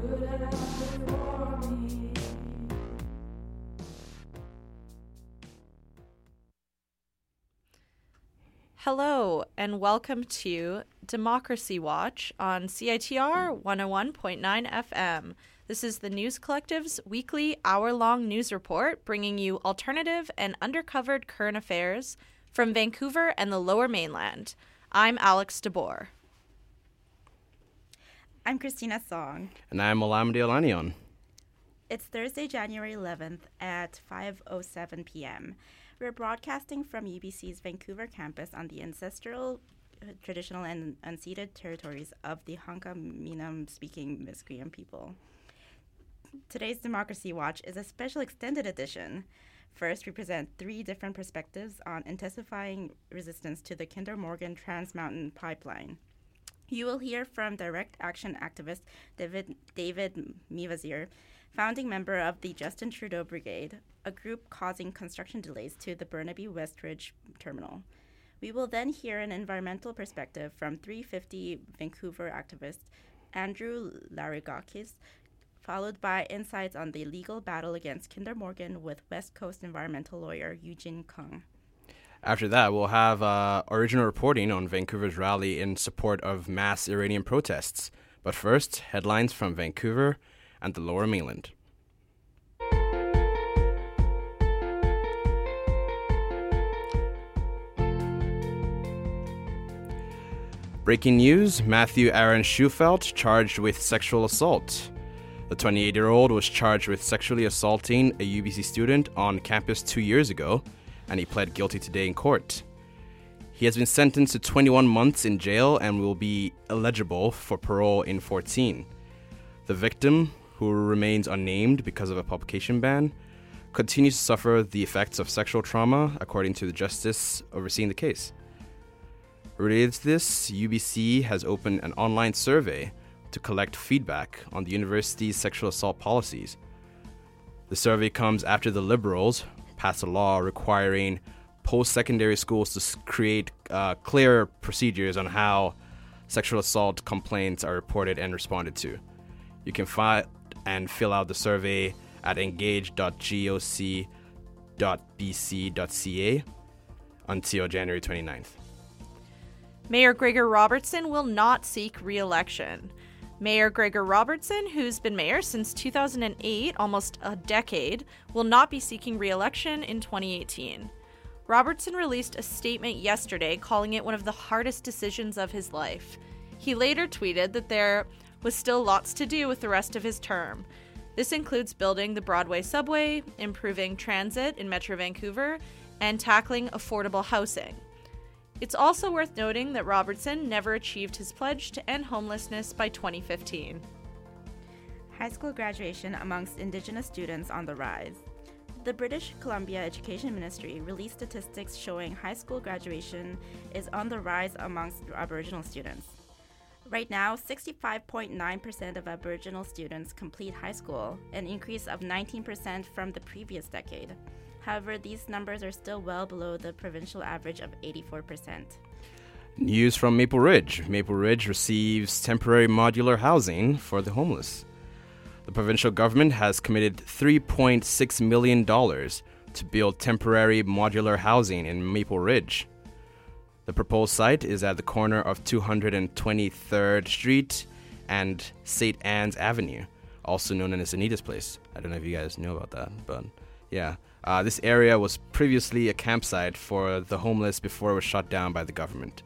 Hello, and welcome to Democracy Watch on CITR 101.9 FM. This is the News Collective's weekly hour-long news report, bringing you alternative and undercovered current affairs from Vancouver and the Lower Mainland. I'm Alex DeBoer. I'm Christina Song. And I'm Olamide Olaniyan. It's Thursday, January 11th at 5:07 p.m. We're broadcasting from UBC's Vancouver campus on the ancestral, traditional, and unceded territories of the Hunkaminam-speaking Musqueam people. Today's Democracy Watch is a special extended edition. First, we present three different perspectives on intensifying resistance to the Kinder Morgan Trans Mountain Pipeline. You will hear from direct action activist David Mivazir, founding member of the Justin Trudeau Brigade, a group causing construction delays to the Burnaby Westridge terminal. We will then hear an environmental perspective from 350 Vancouver activist Andrew Larigakis, followed by insights on the legal battle against Kinder Morgan with West Coast environmental lawyer Eugene Kung. After that, we'll have original reporting on Vancouver's rally in support of mass Iranian protests. But first, headlines from Vancouver and the Lower Mainland. Breaking news, Matthew Aaron Schufelt charged with sexual assault. The 28-year-old was charged with sexually assaulting a UBC student on campus 2 years ago, and he pled guilty today in court. He has been sentenced to 21 months in jail and will be eligible for parole in 14. The victim, who remains unnamed because of a publication ban, continues to suffer the effects of sexual trauma, according to the justice overseeing the case. Related to this, UBC has opened an online survey to collect feedback on the university's sexual assault policies. The survey comes after the Liberals passed a law requiring post-secondary schools to create clear procedures on how sexual assault complaints are reported and responded to. You can find and fill out the survey at engage.goc.bc.ca until January 29th. Mayor Gregor Robertson will not seek re-election. Mayor Gregor Robertson, who's been mayor since 2008, almost a decade, will not be seeking re-election in 2018. Robertson released a statement yesterday calling it one of the hardest decisions of his life. He later tweeted that there was still lots to do with the rest of his term. This includes building the Broadway subway, improving transit in Metro Vancouver, and tackling affordable housing. It's also worth noting that Robertson never achieved his pledge to end homelessness by 2015. High school graduation amongst Indigenous students on the rise. The British Columbia Education Ministry released statistics showing high school graduation is on the rise amongst Aboriginal students. Right now, 65.9% of Aboriginal students complete high school, an increase of 19% from the previous decade. However, these numbers are still well below the provincial average of 84%. News from Maple Ridge. Maple Ridge receives temporary modular housing for the homeless. The provincial government has committed $3.6 million to build temporary modular housing in Maple Ridge. The proposed site is at the corner of 223rd Street and St. Anne's Avenue, also known as Anita's Place. I don't know if you guys know about that, but yeah. This area was previously a campsite for the homeless before it was shut down by the government.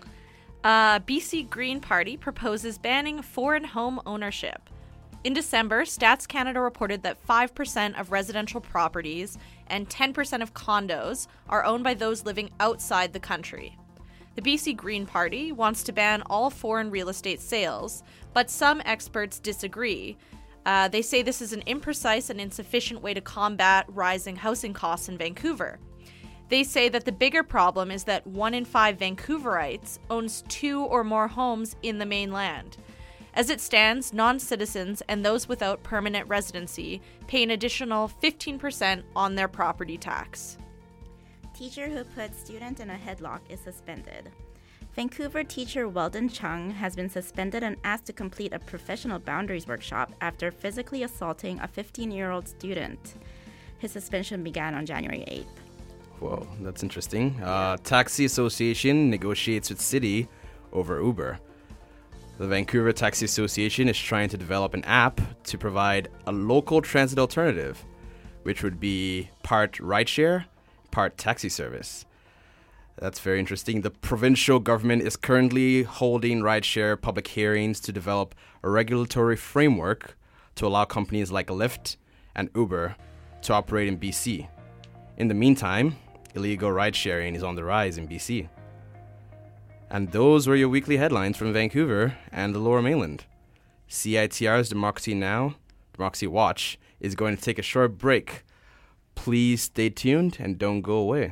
BC Green Party proposes banning foreign home ownership. In December, Stats Canada reported that 5% of residential properties and 10% of condos are owned by those living outside the country. The BC Green Party wants to ban all foreign real estate sales, but some experts disagree. They say this is an imprecise and insufficient way to combat rising housing costs in Vancouver. They say that the bigger problem is that 1 in 5 Vancouverites owns 2 or more homes in the mainland. As it stands, non-citizens and those without permanent residency pay an additional 15% on their property tax. Teacher who put student in a headlock is suspended. Vancouver teacher Weldon Chung has been suspended and asked to complete a professional boundaries workshop after physically assaulting a 15-year-old student. His suspension began on January 8th. Whoa, that's interesting. Taxi Association negotiates with city over Uber. The Vancouver Taxi Association is trying to develop an app to provide a local transit alternative, which would be part rideshare, part taxi service. That's very interesting. The provincial government is currently holding rideshare public hearings to develop a regulatory framework to allow companies like Lyft and Uber to operate in BC. In the meantime, illegal ride-sharing is on the rise in BC. And those were your weekly headlines from Vancouver and the Lower Mainland. CITR's Democracy Now!, Democracy Watch, is going to take a short break. Please stay tuned and don't go away.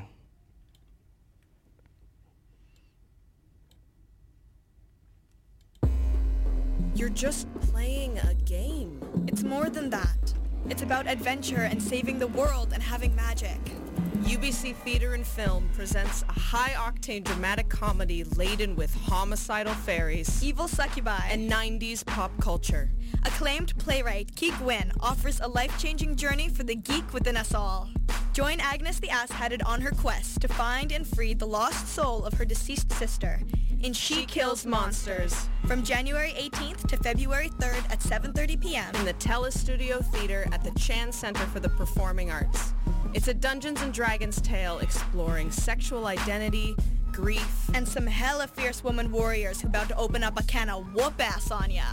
You're just playing a game. It's more than that. It's about adventure and saving the world and having magic. UBC Theatre and Film presents a high-octane dramatic comedy laden with homicidal fairies, Evil succubi, and 90s pop culture. Acclaimed playwright Keek Wynn offers a life-changing journey for the geek within us all. Join Agnes the Ass-Headed on her quest to find and free the lost soul of her deceased sister in She Kills Monsters from January 18th to February 3rd at 7:30 p.m. in the Telestudio Theatre at the Chan Center for the Performing Arts. It's a Dungeons & Dragons tale exploring sexual identity, grief, and some hella fierce woman warriors who about to open up a can of whoop ass on ya.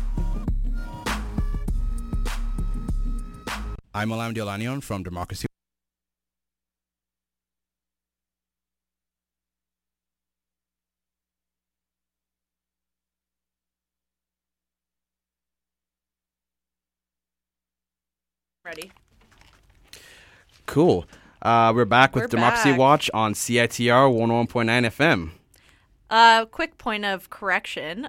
I'm Alam Diolanian from Democracy. Ready. Cool. We're back with We're Democracy back. Watch on CITR 101.9 FM. Quick point of correction.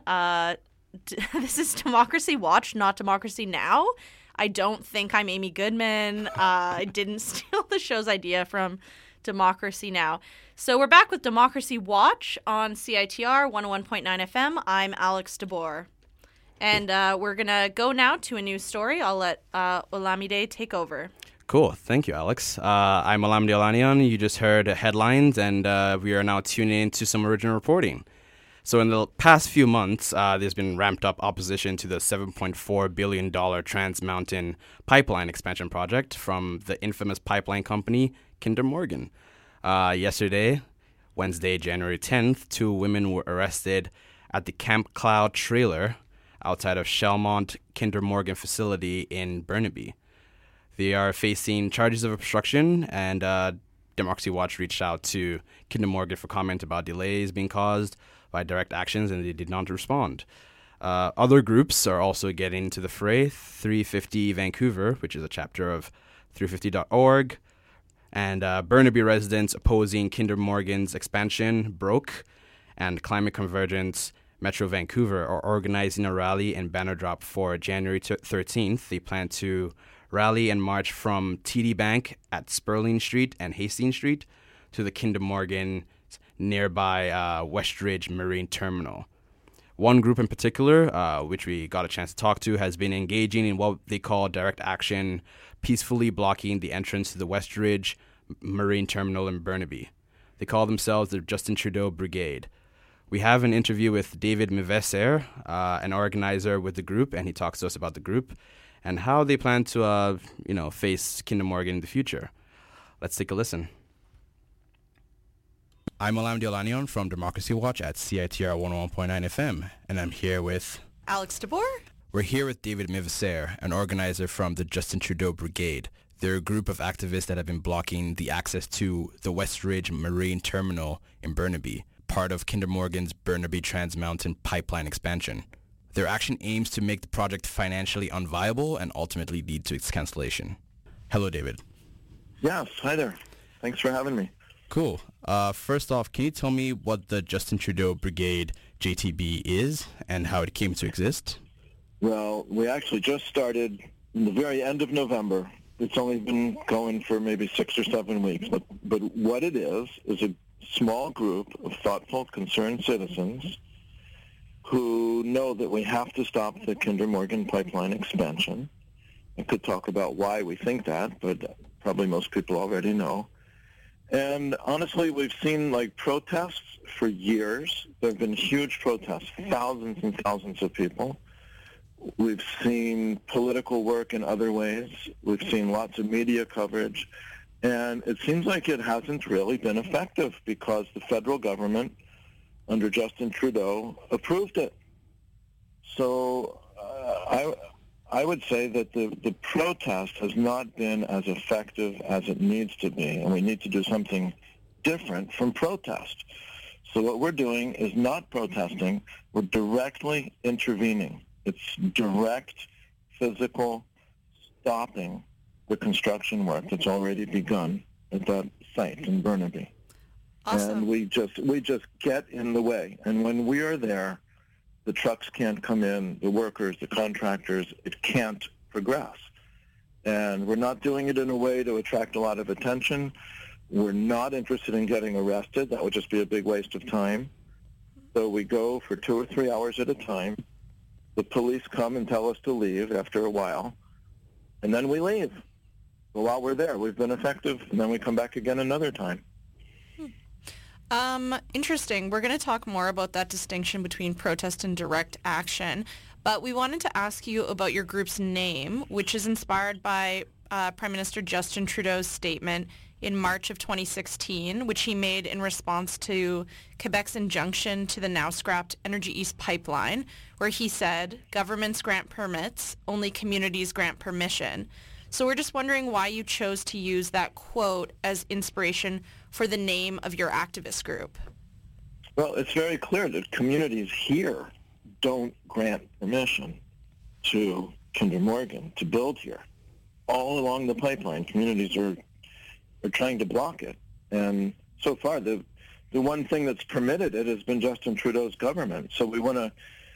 This is Democracy Watch, not Democracy Now! I don't think I'm Amy Goodman. I didn't steal the show's idea from Democracy Now! So we're back with Democracy Watch on CITR 101.9 FM. I'm Alex DeBoer. And we're going to go now to a news story. I'll let Olamide take over. Cool. Thank you, Alex. I'm Alam Diolanian. You just heard headlines, and we are now tuning into some original reporting. So in the past few months, there's been ramped up opposition to the $7.4 billion Trans Mountain Pipeline expansion project from the infamous pipeline company Kinder Morgan. Yesterday, Wednesday, January 10th, 2 women were arrested at the Camp Cloud trailer outside of Shellmont Kinder Morgan facility in Burnaby. They are facing charges of obstruction, and Democracy Watch reached out to Kinder Morgan for comment about delays being caused by direct actions, and they did not respond. Other groups are also getting into the fray. 350 Vancouver, which is a chapter of 350.org, and Burnaby residents opposing Kinder Morgan's expansion, Broke, and Climate Convergence Metro Vancouver are organizing a rally and banner drop for January 13th. They plan to rally and march from TD Bank at Sperling Street and Hastings Street to the Kinder Morgan nearby Westridge Marine Terminal. One group in particular, which we got a chance to talk to, has been engaging in what they call direct action, peacefully blocking the entrance to the Westridge Marine Terminal in Burnaby. They call themselves the Justin Trudeau Brigade. We have an interview with David Mivesser, an organizer with the group, and he talks to us about the group and how they plan to, face Kinder Morgan in the future. Let's take a listen. I'm Alam Diolanian from Democracy Watch at CITR 101.9 FM, and I'm here with Alex DeBoer? We're here with David Mivesser, an organizer from the Justin Trudeau Brigade. They're a group of activists that have been blocking the access to the Westridge Marine Terminal in Burnaby, part of Kinder Morgan's Burnaby Trans Mountain Pipeline expansion. Their action aims to make the project financially unviable and ultimately lead to its cancellation. Hello, David. Yes, hi there. Thanks for having me. Cool. First off, can you tell me what the Justin Trudeau Brigade, JTB, is and how it came to exist? Well, we actually just started in the very end of November. It's only been going for maybe 6 or 7 weeks. But what it is a small group of thoughtful, concerned citizens who know that we have to stop the Kinder Morgan pipeline expansion. I could talk about why we think that, but probably most people already know. And honestly, we've seen protests for years. There have been huge protests, thousands and thousands of people. We've seen political work in other ways. We've seen lots of media coverage. And it seems like it hasn't really been effective because the federal government under Justin Trudeau approved it. So I would say that the protest has not been as effective as it needs to be, and we need to do something different from protest. So what we're doing is not protesting, we're directly intervening. It's direct physical stopping the construction work that's already begun at that site in Burnaby. Awesome. And we just get in the way. And when we are there, the trucks can't come in, the workers, the contractors, it can't progress. And we're not doing it in a way to attract a lot of attention. We're not interested in getting arrested. That would just be a big waste of time. So we go for 2 or 3 hours at a time. The police come and tell us to leave after a while, and then we leave. But while we're there, we've been effective, and then we come back again another time. Interesting. We're going to talk more about that distinction between protest and direct action, but we wanted to ask you about your group's name, which is inspired by Prime Minister Justin Trudeau's statement in March of 2016, which he made in response to Quebec's injunction to the now scrapped Energy East pipeline, where he said, governments grant permits, only communities grant permission. So we're just wondering why you chose to use that quote as inspiration for the name of your activist group. Well, it's very clear that communities here don't grant permission to Kinder Morgan to build here. All along the pipeline, communities are trying to block it. And so far, the one thing that's permitted it has been Justin Trudeau's government. So we want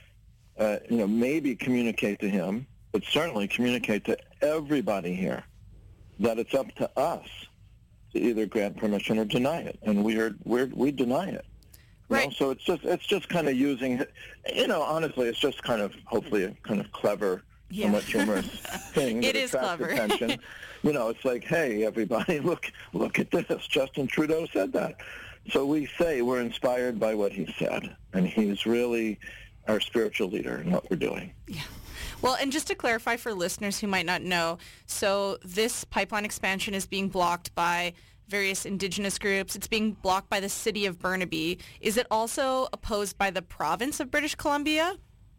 to, maybe communicate to him, but certainly communicate to everybody here that it's up to us to either grant permission or deny it, and we deny it. Right. So it's just kind of using, honestly, it's just kind of hopefully a kind of clever, somewhat humorous thing. It that is attracts clever. Attention. It's like, hey, everybody, look at this. Justin Trudeau said that. So we say we're inspired by what he said, and he's really our spiritual leader in what we're doing. Yeah. Well, and just to clarify for listeners who might not know, so this pipeline expansion is being blocked by various Indigenous groups. It's being blocked by the city of Burnaby. Is it also opposed by the province of British Columbia?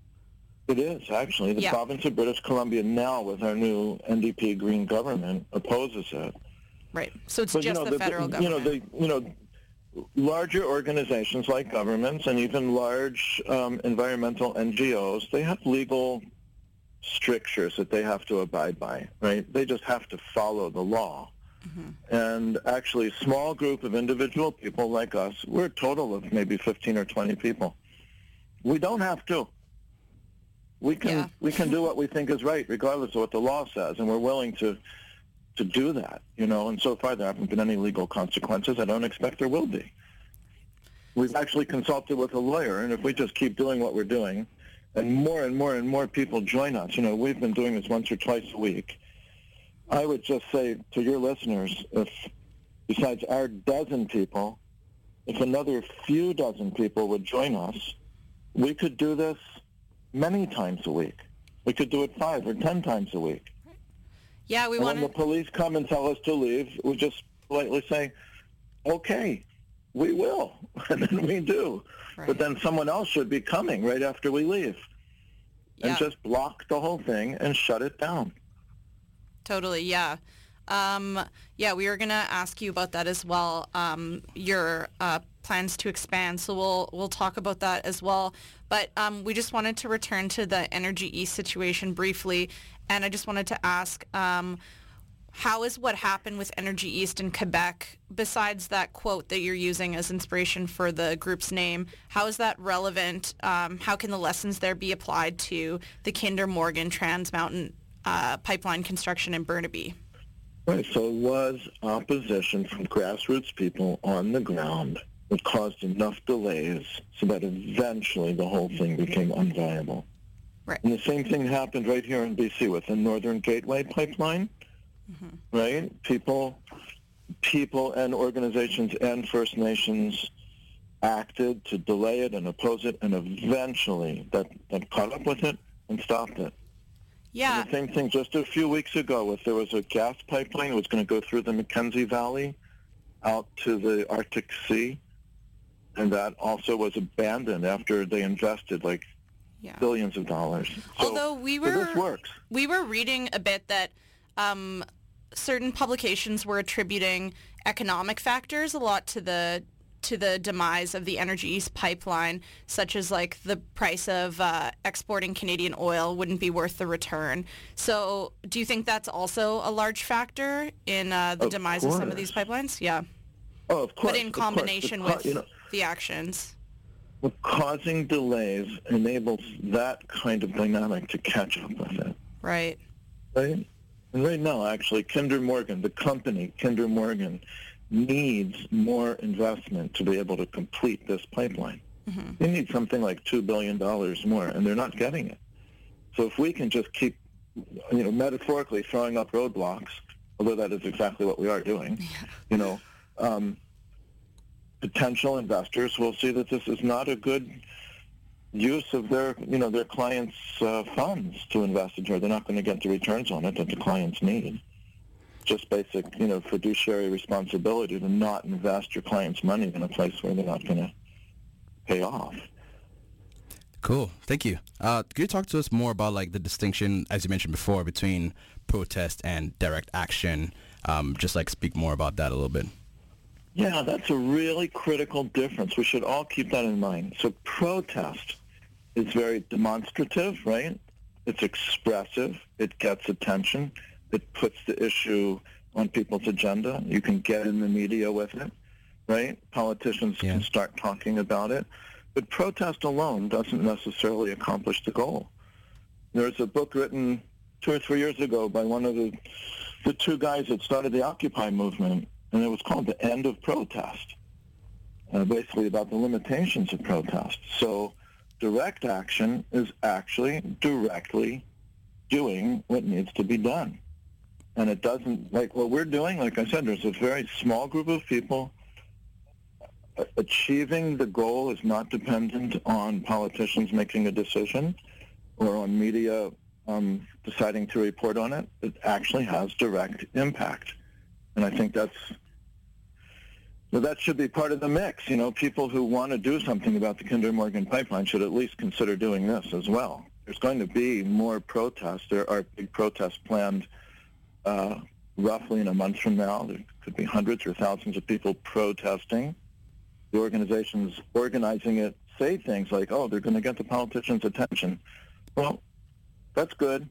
It is, actually. The province of British Columbia now, with our new NDP Green government, opposes it. Right. So it's just the federal government. Larger organizations like governments and even large environmental NGOs, they have legal strictures that they have to abide by, right? They just have to follow the law. Mm-hmm. And actually, a small group of individual people like us, we're a total of maybe 15 or 20 people. We don't have to. We can do what we think is right, regardless of what the law says, and we're willing to do that, and so far there haven't been any legal consequences. I don't expect there will be. We've actually consulted with a lawyer, and if we just keep doing what we're doing, and more and more people join us, we've been doing this once or twice a week. I would just say to your listeners, if besides our dozen people, if another few dozen people would join us, we could do this many times a week. We could do it 5 or 10 times a week. Yeah, when the police come and tell us to leave, we just politely say, okay, we will, and then we do. Right. But then someone else should be coming right after we leave and just block the whole thing and shut it down. Totally, yeah. We were going to ask you about that as well, your plans to expand, so we'll talk about that as well. But we just wanted to return to the Energy East situation briefly, and I just wanted to ask, how is what happened with Energy East in Quebec, besides that quote that you're using as inspiration for the group's name, how is that relevant? How can the lessons there be applied to the Kinder Morgan Trans Mountain pipeline construction in Burnaby? Right, so it was opposition from grassroots people on the ground It caused enough delays so that eventually the whole thing became unviable. Right. And the same thing happened right here in BC with the Northern Gateway pipeline, right? People and organizations and First Nations acted to delay it and oppose it, and eventually that caught up with it and stopped it. Yeah. And the same thing just a few weeks ago there was a gas pipeline that was going to go through the Mackenzie Valley out to the Arctic Sea, and that also was abandoned after they invested billions of dollars. So, Although this works. We were reading a bit that certain publications were attributing economic factors a lot to the demise of the Energy East pipeline, such as like the price of exporting Canadian oil wouldn't be worth the return. So do you think that's also a large factor in the demise of some of these pipelines? Yeah. Oh, of course. But in combination with the actions. Causing delays enables that kind of dynamic to catch up with it. Right. Right? And right now, actually, Kinder Morgan, the company, Kinder Morgan, needs more investment to be able to complete this pipeline. They need something like $2 billion more, and they're not getting it. So if we can just keep, metaphorically throwing up roadblocks, although that is exactly what we are doing, potential investors will see that this is not a good use of their clients' funds to invest in here. They're not going to get the returns on it that the clients need. Just basic, fiduciary responsibility to not invest your clients' money in a place where they're not going to pay off. Cool. Thank you. Could you talk to us more about the distinction, as you mentioned before, between protest and direct action? Just speak more about that a little bit. Yeah, that's a really critical difference. We should all keep that in mind. So protest is very demonstrative, right? It's expressive. It gets attention. It puts the issue on people's agenda. You can get in the media with it, right? Politicians can start talking about it. But protest alone doesn't necessarily accomplish the goal. There's a book written 2 or 3 years ago by one of the two guys that started the Occupy movement, and it was called The End of Protest, basically about the limitations of protest. So direct action is actually directly doing what needs to be done. And it doesn't, what we're doing, like I said, there's a very small group of people. Achieving the goal is not dependent on politicians making a decision or on media deciding to report on it. It actually has direct impact. And I think that should be part of the mix. People who want to do something about the Kinder Morgan pipeline should at least consider doing this as well. There's going to be more protests. There are big protests planned roughly in a month from now. There could be hundreds or thousands of people protesting. The organizations organizing it say things like, they're going to get the politicians' attention. Well, that's good,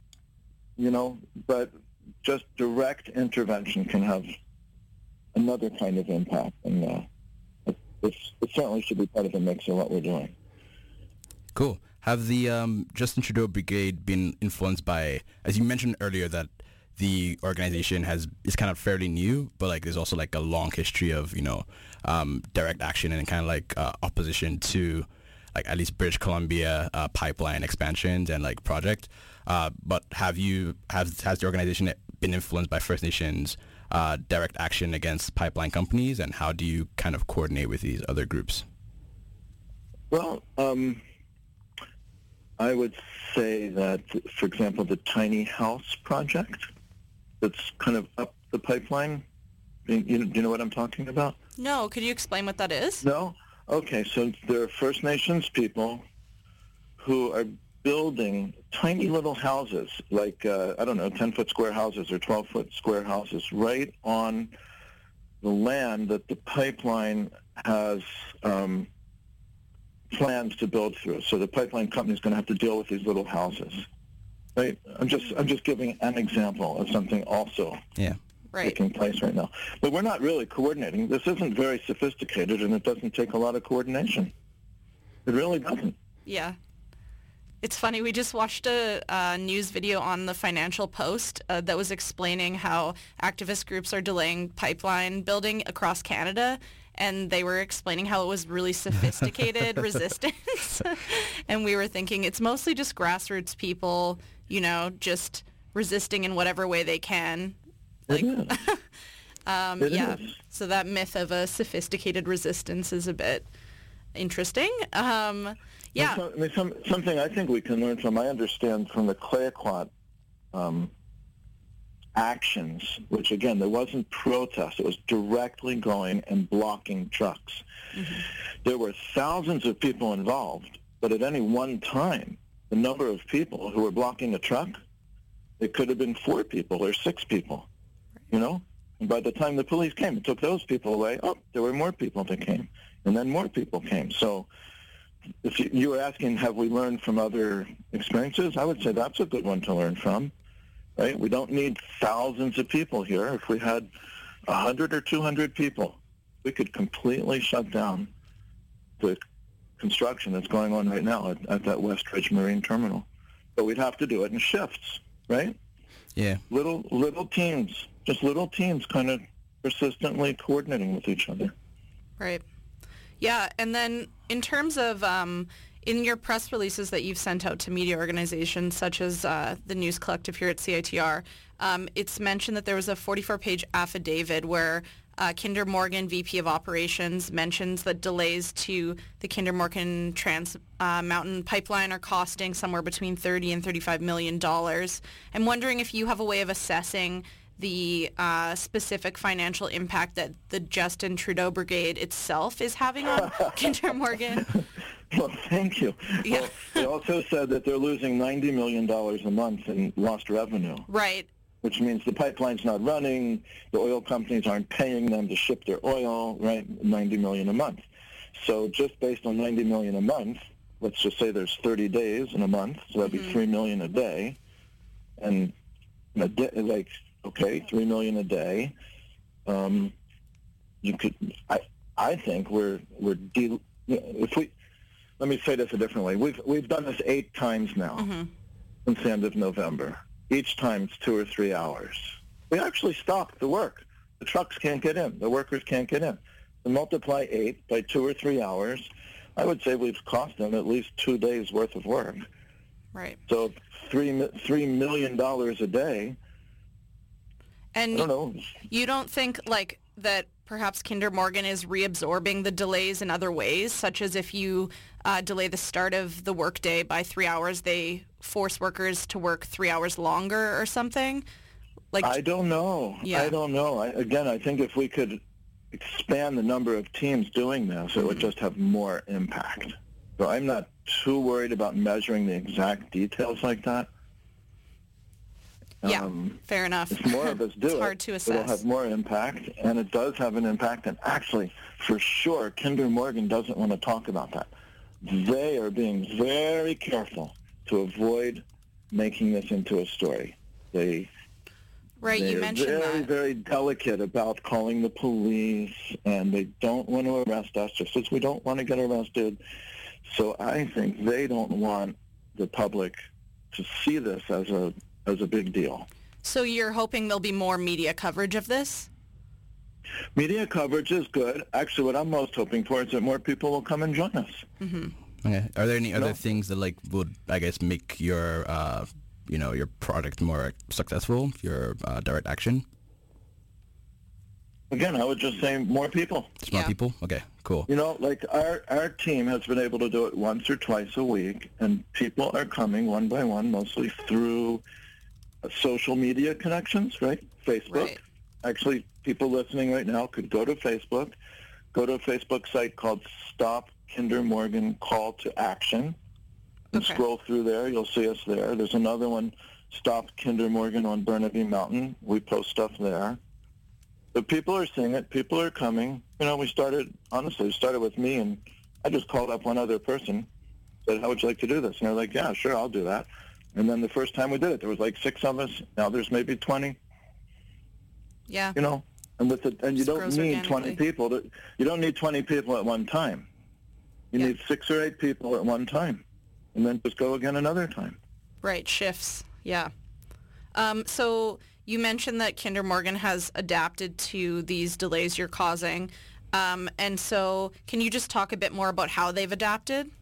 but just direct intervention can have another kind of impact, and it certainly should be part of the mix of what we're doing. Cool. Have the Justin Trudeau Brigade been influenced by, as you mentioned earlier, that the organization is kind of fairly new, but there's also a long history of direct action and kind of opposition to at least British Columbia pipeline expansions and project. But has the organization been influenced by First Nations direct action against pipeline companies, and how do you kind of coordinate with these other groups? Well, I would say that, for example, the Tiny House project that's kind of up the pipeline, do you know what I'm talking about? No, could you explain what that is? No? Okay, so there are First Nations people who are building tiny little houses, 10-foot square houses or 12-foot square houses right on the land that the pipeline has plans to build through. So the pipeline company is going to have to deal with these little houses. Right? I'm just giving an example of something also taking place right now. But we're not really coordinating. This isn't very sophisticated, and it doesn't take a lot of coordination. It really doesn't. Yeah. It's funny, we just watched a news video on the Financial Post that was explaining how activist groups are delaying pipeline building across Canada, and they were explaining how it was really sophisticated resistance. And we were thinking it's mostly just grassroots people, just resisting in whatever way they can. Like, It yeah. is. So that myth of a sophisticated resistance is a bit interesting. Yeah. Something I think we can learn from, I understand from the Clayoquot actions, which again, there wasn't protest. It was directly going and blocking trucks. Mm-hmm. There were thousands of people involved, but at any one time, the number of people who were blocking a truck, it could have been 4 people or 6 people, And by the time the police came and took those people away, there were more people that came, and then more people came. So if you were asking, have we learned from other experiences, I would say that's a good one to learn from. Right? We don't need thousands of people here. If we had 100 or 200 people, we could completely shut down the construction that's going on right now at that West Ridge Marine Terminal. But we'd have to do it in shifts, right? Yeah. Little teams, just little teams kind of persistently coordinating with each other. Right. Yeah, and then in terms of in your press releases that you've sent out to media organizations such as the News Collective here at CITR, it's mentioned that there was a 44-page affidavit where Kinder Morgan, VP of Operations, mentions that delays to the Kinder Morgan Trans Mountain Pipeline are costing somewhere between $30 and $35 million. I'm wondering if you have a way of assessing the specific financial impact that the Justin Trudeau Brigade itself is having on Kinder Morgan. Well, thank you. Yeah. Well, they also said that they're losing $90 million a month in lost revenue. Right. Which means the pipeline's not running, the oil companies aren't paying them to ship their oil, right? $90 million a month. So just based on $90 million a month, let's just say there's 30 days in a month, so that'd be $3 million a day. And $3 million a day. You could, I think let me say this a different way. We've done this 8 times now since the end of November. Each time it's 2 or 3 hours. We actually stopped the work. The trucks can't get in. The workers can't get in. So multiply 8 by 2 or 3 hours, I would say we've cost them at least 2 days worth of work. Right. So $3 million a day. And I don't know. You don't think that perhaps Kinder Morgan is reabsorbing the delays in other ways, such as if you delay the start of the workday by 3 hours, they force workers to work 3 hours longer or something? I don't know. Yeah. I don't know. I think if we could expand the number of teams doing this, it would just have more impact. So I'm not too worried about measuring the exact details like that. Yeah, fair enough. If more of us do it's hard to assess. It'll have more impact, and it does have an impact. And actually, for sure, Kinder Morgan doesn't want to talk about that. They are being very careful to avoid making this into a story. Right, you mentioned that. They're very, that. very delicate about calling the police, and they don't want to arrest us, just as we don't want to get arrested. So I think they don't want the public to see this as a big deal. So you're hoping there'll be more media coverage of this? Media coverage is good. Actually, what I'm most hoping for is that more people will come and join us. Mm-hmm. Okay. Are there any other things that would, I guess, make your your product more successful? Your direct action? Again, I would just say more people. Just more people? Okay, cool. Our team has been able to do it once or twice a week, and people are coming one by one, mostly through social media connections, right? Facebook. Right. Actually, people listening right now could go to Facebook, go to a Facebook site called Stop Kinder Morgan Call to Action, and scroll through there. You'll see us there. There's another one, Stop Kinder Morgan on Burnaby Mountain. We post stuff there. But people are seeing it. People are coming. We started with me, and I just called up one other person, said, how would you like to do this? And they're like, yeah, sure, I'll do that. And then the first time we did it, there was 6 of us. Now there's maybe 20. Yeah. And you don't need 20 people. You don't need 20 people at one time. You need 6 or 8 people at one time, and then just go again another time. Right, shifts. Yeah. So you mentioned that Kinder Morgan has adapted to these delays you're causing. And so can you just talk a bit more about how they've adapted?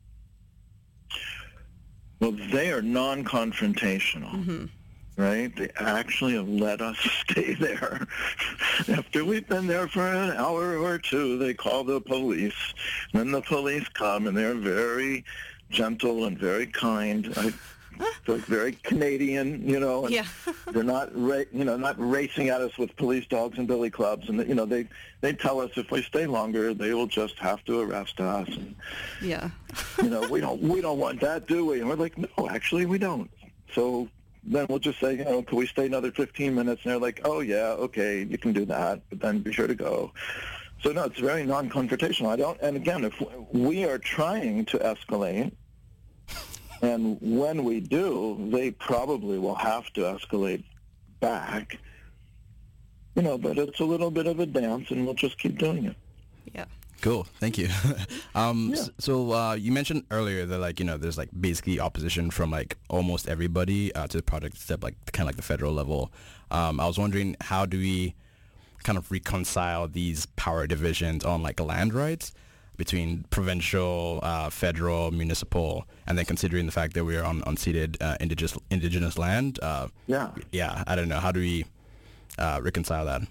Well, they are non-confrontational, right? They actually have let us stay there. After we've been there for an hour or two, they call the police. Then the police come, and they're very gentle and very kind. So it's very Canadian, you know. And Yeah. they're not, not racing at us with police dogs and billy clubs. And they tell us if we stay longer, they will just have to arrest us. And, Yeah. we don't want that, do we? And we're like, no, actually, we don't. So then we'll just say, can we stay another 15 minutes? And they're like, oh yeah, okay, you can do that, but then be sure to go. So no, it's very non-confrontational. And again, if we are trying to escalate. And when we do, they probably will have to escalate back. But it's a little bit of a dance, and we'll just keep doing it. Yeah. Cool. Thank you. So you mentioned earlier that there's basically opposition from almost everybody to the project except kind of the federal level. I was wondering, how do we kind of reconcile these power divisions on land rights between provincial, federal, municipal, and then considering the fact that we're on unceded indigenous land? Yeah, I don't know. How do we reconcile that?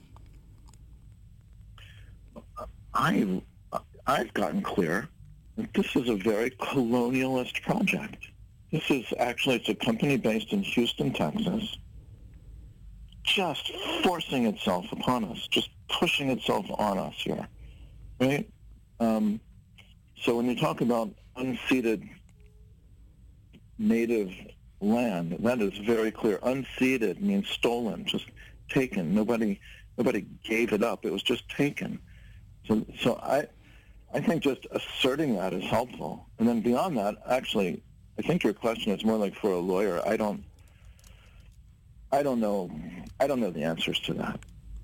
I've gotten clear that this is a very colonialist project. It's a company based in Houston, Texas, just forcing itself upon us, just pushing itself on us here, right? So when you talk about unceded native land, that is very clear. Unceded means stolen, just taken. Nobody gave it up. It was just taken. So I think just asserting that is helpful. And then beyond that, actually, I think your question is more for a lawyer. I don't know the answers to that.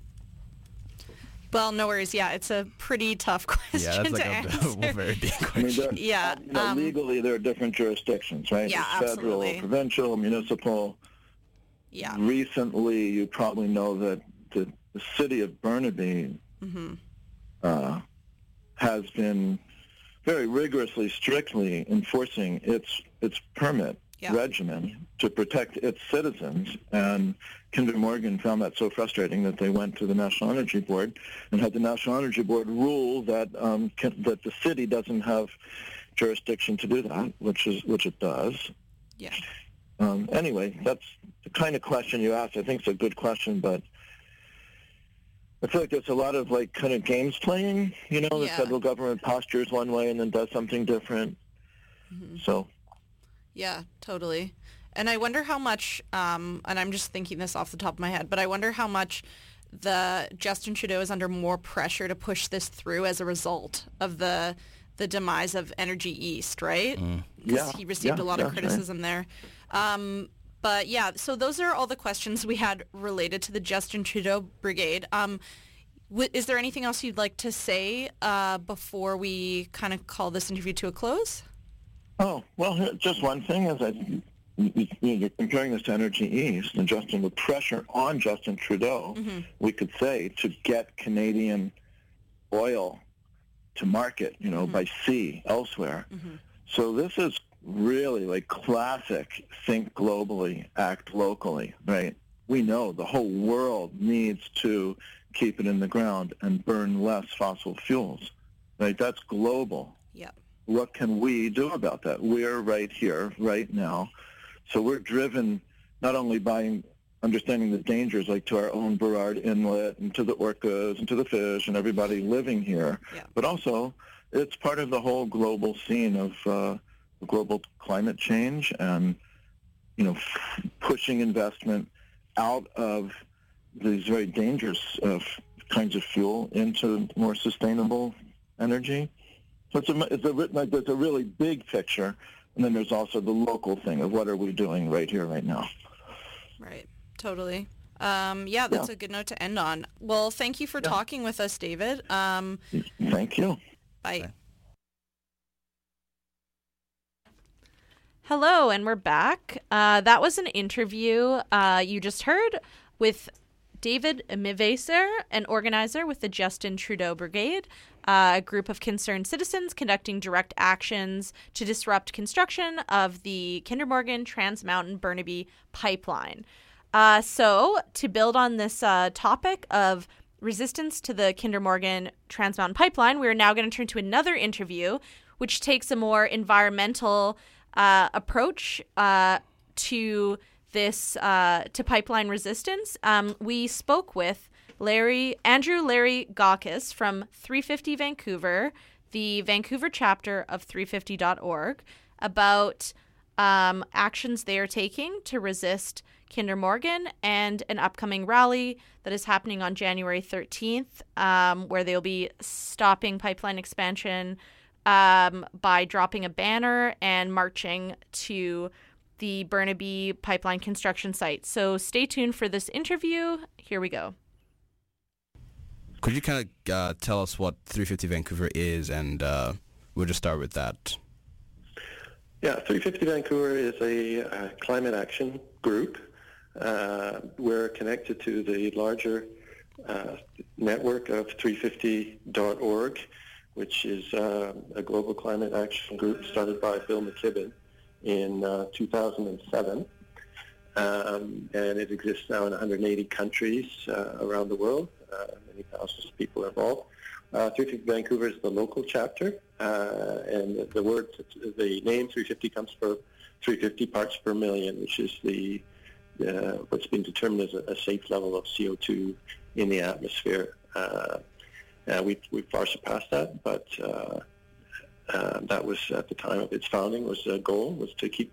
Well, no worries. Yeah, it's a pretty tough question to answer. A very big question. Legally, there are different jurisdictions, right? Yeah, There's federal, absolutely. provincial, municipal. Yeah. Recently, you probably know that the city of Burnaby has been very rigorously, strictly enforcing its permit regimen to protect its citizens. And Kinder Morgan found that so frustrating that they went to the National Energy Board and had the National Energy Board rule that that the city doesn't have jurisdiction to do that, which it does. Yeah. Anyway, that's the kind of question you asked. I think it's a good question, but I feel like there's a lot of kind of games playing. The federal government postures one way and then does something different. So. Yeah, totally. And I wonder how much, and I'm just thinking this off the top of my head, but I wonder how much Justin Trudeau is under more pressure to push this through as a result of the demise of Energy East, right? Because he received a lot of criticism there. But yeah, so those are all the questions we had related to the Justin Trudeau Brigade. Is there anything else you'd like to say before we kind of call this interview to a close? Oh, well, just one thing is you're comparing this to Energy East and the pressure on Justin Trudeau, we could say, to get Canadian oil to market, by sea elsewhere. So this is really classic think globally, act locally, right? We know the whole world needs to keep it in the ground and burn less fossil fuels, right? That's global. Yeah. What can we do about that? We're right here, right now. So we're driven not only by understanding the dangers, to our own Burrard Inlet and to the orcas and to the fish and everybody living here, but also it's part of the whole global scene of global climate change and, pushing investment out of these very dangerous kinds of fuel into more sustainable energy. So there's a really big picture, and then there's also the local thing of what are we doing right here, right now. Right, totally. That's a good note to end on. Well, thank you for talking with us, David. Thank you. Bye. Hello, and we're back. That was an interview you just heard with David Miveser, an organizer with the Justin Trudeau Brigade, a group of concerned citizens conducting direct actions to disrupt construction of the Kinder Morgan Trans Mountain Burnaby pipeline. So, to build on this topic of resistance to the Kinder Morgan Trans Mountain pipeline, we are now going to turn to another interview, which takes a more environmental approach to this to pipeline resistance. We spoke with Andrew Larry Gaucus from 350 Vancouver, the Vancouver chapter of 350.org, about actions they are taking to resist Kinder Morgan and an upcoming rally that is happening on January 13th, where they'll be stopping pipeline expansion by dropping a banner and marching to the Burnaby pipeline construction site. So stay tuned for this interview. Here we go. Could you kind of tell us what 350 Vancouver is, and we'll just start with that. Yeah, 350 Vancouver is a climate action group. We're connected to the larger network of 350.org, which is a global climate action group started by Bill McKibben in 2007, and it exists now in 180 countries around the world. Many thousands of people are involved. 350 Vancouver is the local chapter, and the name 350 comes from 350 parts per million, which is what's been determined as a safe level of CO2 in the atmosphere. We've far surpassed that, but that was, at the time of its founding, was the goal, was to keep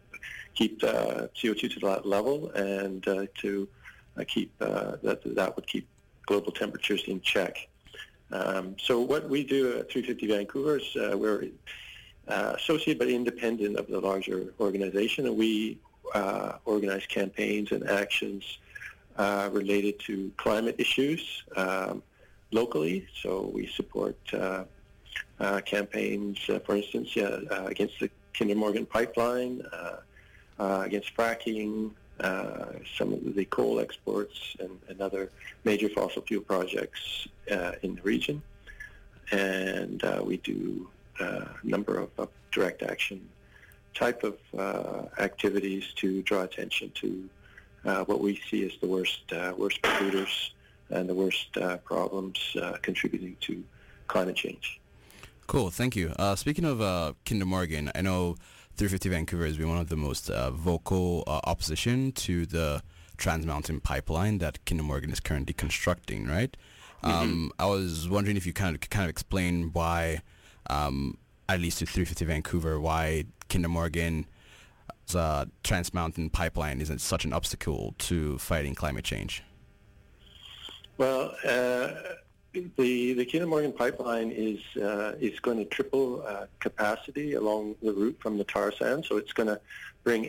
CO2 to that level, and to keep that would keep global temperatures in check. So what we do at 350 Vancouver is we're associated but independent of the larger organization, and we organize campaigns and actions related to climate issues locally. So we support campaigns, for instance, against the Kinder Morgan pipeline, against fracking, some of the coal exports, and other major fossil fuel projects in the region. And we do a number of direct action type of activities to draw attention to what we see as the worst polluters and the worst problems contributing to climate change. Cool, thank you. Speaking of Kinder Morgan, I know 350 Vancouver has been one of the most vocal opposition to the Trans Mountain pipeline that Kinder Morgan is currently constructing, right? Mm-hmm. I was wondering if you kind of explain why, at least to 350 Vancouver, why Kinder Morgan's Trans Mountain pipeline isn't such an obstacle to fighting climate change. Well, the Kinder Morgan pipeline is going to triple capacity along the route from the tar sand, so it's going to bring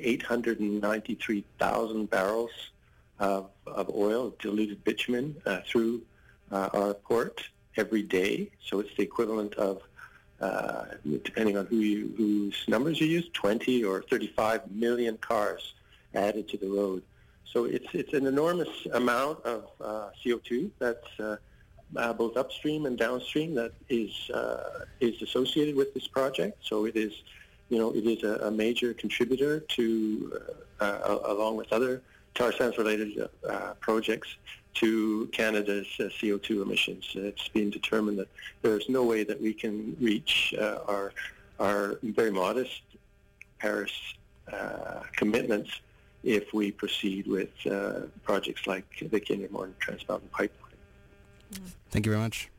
893,000 barrels of oil, diluted bitumen, through our port every day. So it's the equivalent of, depending on whose numbers you use, 20 or 35 million cars added to the road. So it's an enormous amount of CO2 that's both upstream and downstream that is associated with this project. So it is a major contributor to, along with other tar sands related projects, to Canada's CO2 emissions. It's been determined that there's no way that we can reach our very modest Paris commitments if we proceed with projects like the Kinder Morgan Trans Mountain pipeline. Thank you very much.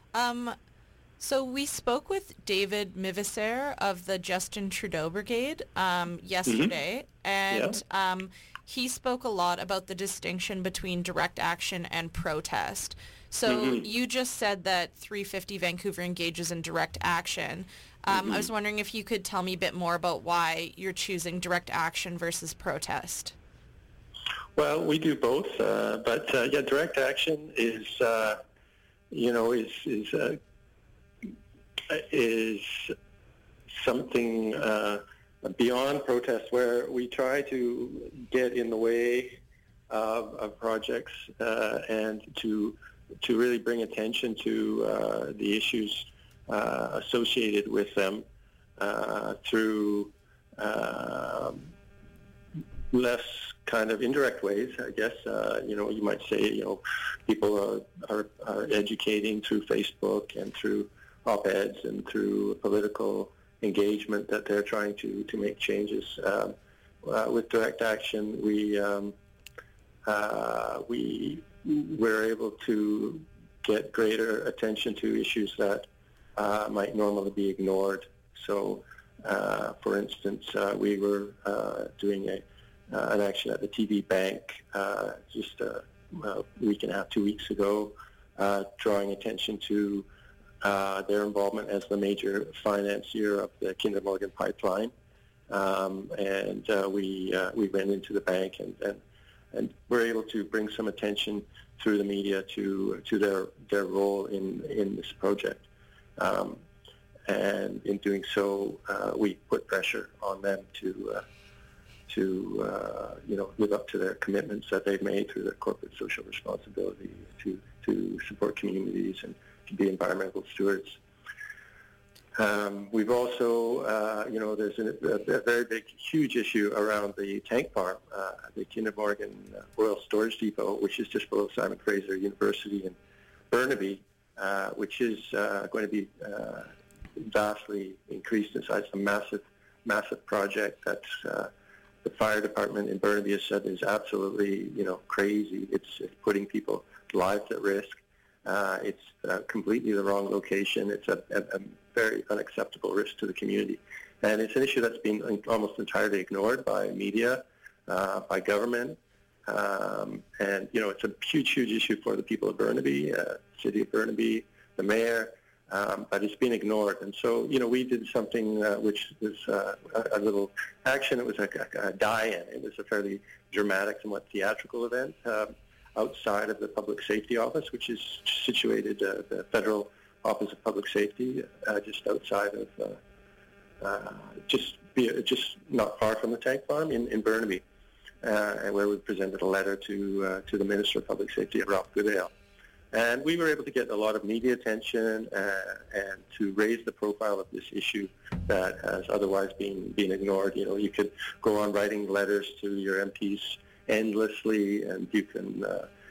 So we spoke with David Miveser of the Justin Trudeau Brigade yesterday, and he spoke a lot about the distinction between direct action and protest. So you just said that 350 Vancouver engages in direct action. I was wondering if you could tell me a bit more about why you're choosing direct action versus protest. Well, we do both, but direct action is something beyond protest, where we try to get in the way of projects and to really bring attention to the issues associated with them through less kind of indirect ways, I guess. You might say, people are educating through Facebook and through op-eds and through political engagement that they're trying to make changes. With direct action, we were able to get greater attention to issues that might normally be ignored. So, for instance, we were doing an action at the TD Bank just a week and a half, 2 weeks ago, drawing attention to their involvement as the major financier of the Kinder Morgan pipeline. And we went into the bank and were able to bring some attention through the media to their role in this project. And in doing so, we put pressure on them to live up to their commitments that they've made through their corporate social responsibility to support communities and to be environmental stewards. We've also, there's a very big, huge issue around the tank farm, the Kinder Morgan Oil Storage Depot, which is just below Simon Fraser University in Burnaby, which is going to be vastly increased in size. A massive project that the fire department in Burnaby has said is absolutely, crazy. It's putting people's lives at risk. It's completely the wrong location. It's a very unacceptable risk to the community. And it's an issue that's been almost entirely ignored by media, by government. And, it's a huge, huge issue for the people of Burnaby, city of Burnaby, the mayor, but it's been ignored. And so, we did something which was a little action. It was a die-in. It was a fairly dramatic, somewhat theatrical event outside of the Public Safety Office, which is situated, the Federal Office of Public Safety, just outside of, just not far from the tank farm in Burnaby, and where we presented a letter to the Minister of Public Safety, Ralph Goodale. And we were able to get a lot of media attention and to raise the profile of this issue that has otherwise been ignored. You could go on writing letters to your MPs endlessly, and you can,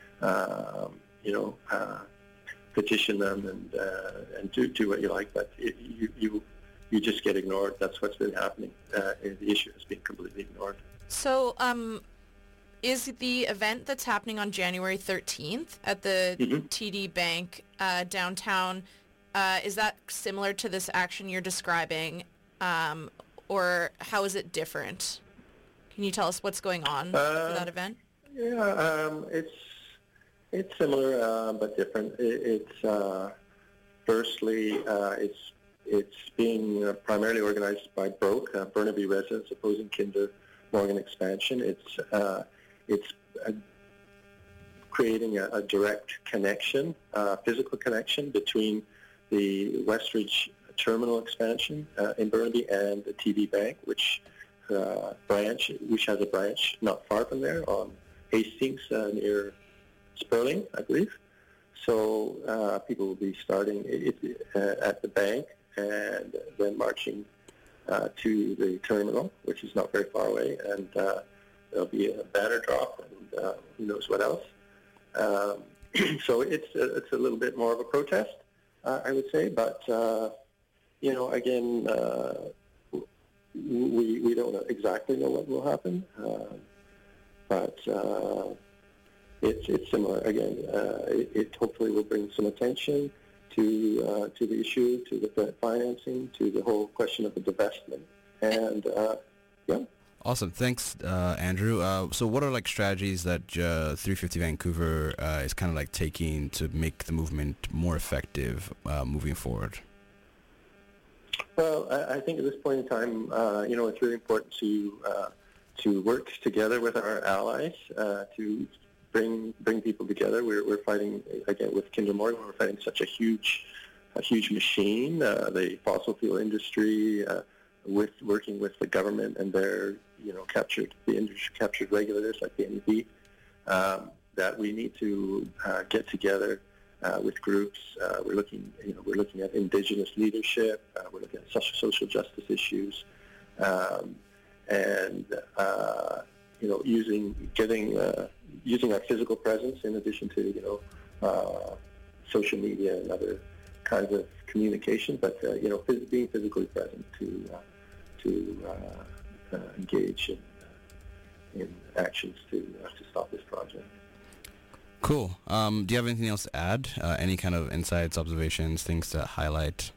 petition them and do what you like, but you just get ignored. That's what's been happening. The issue has been completely ignored. So, is the event that's happening on January 13th at the TD Bank downtown, is that similar to this action you're describing, or how is it different? Can you tell us what's going on for that event? Yeah, it's similar but different. It's firstly, it's being primarily organized by BROKE, Burnaby residents opposing Kinder Morgan expansion. It's creating a direct connection, physical connection between the Westridge terminal expansion in Burnaby and the TD Bank, which has a branch not far from there on Hastings near Sperling, I believe. So people will be starting at the bank and then marching to the terminal, which is not very far away, and there'll be a banner drop and who knows what else. So it's a little bit more of a protest, I would say, but again, we don't exactly know what will happen, but it's similar. Again, it hopefully will bring some attention to the issue, to the financing, to the whole question of the divestment, and yeah. Awesome. Thanks, Andrew. So what are strategies that 350 Vancouver is kind of taking to make the movement more effective moving forward? Well, I think at this point in time, it's really important to work together with our allies to bring people together. We're fighting, again, with Kinder Morgan. We're fighting such a huge machine, the fossil fuel industry, working with the government and their captured regulators like the NEB, that we need to get together with groups. We're looking at Indigenous leadership. We're looking at social justice issues, and using our physical presence in addition to social media and other kinds of communication, but being physically present to engage in actions to stop this project. Cool. Do you have anything else to add? Any kind of insights, observations, things to highlight?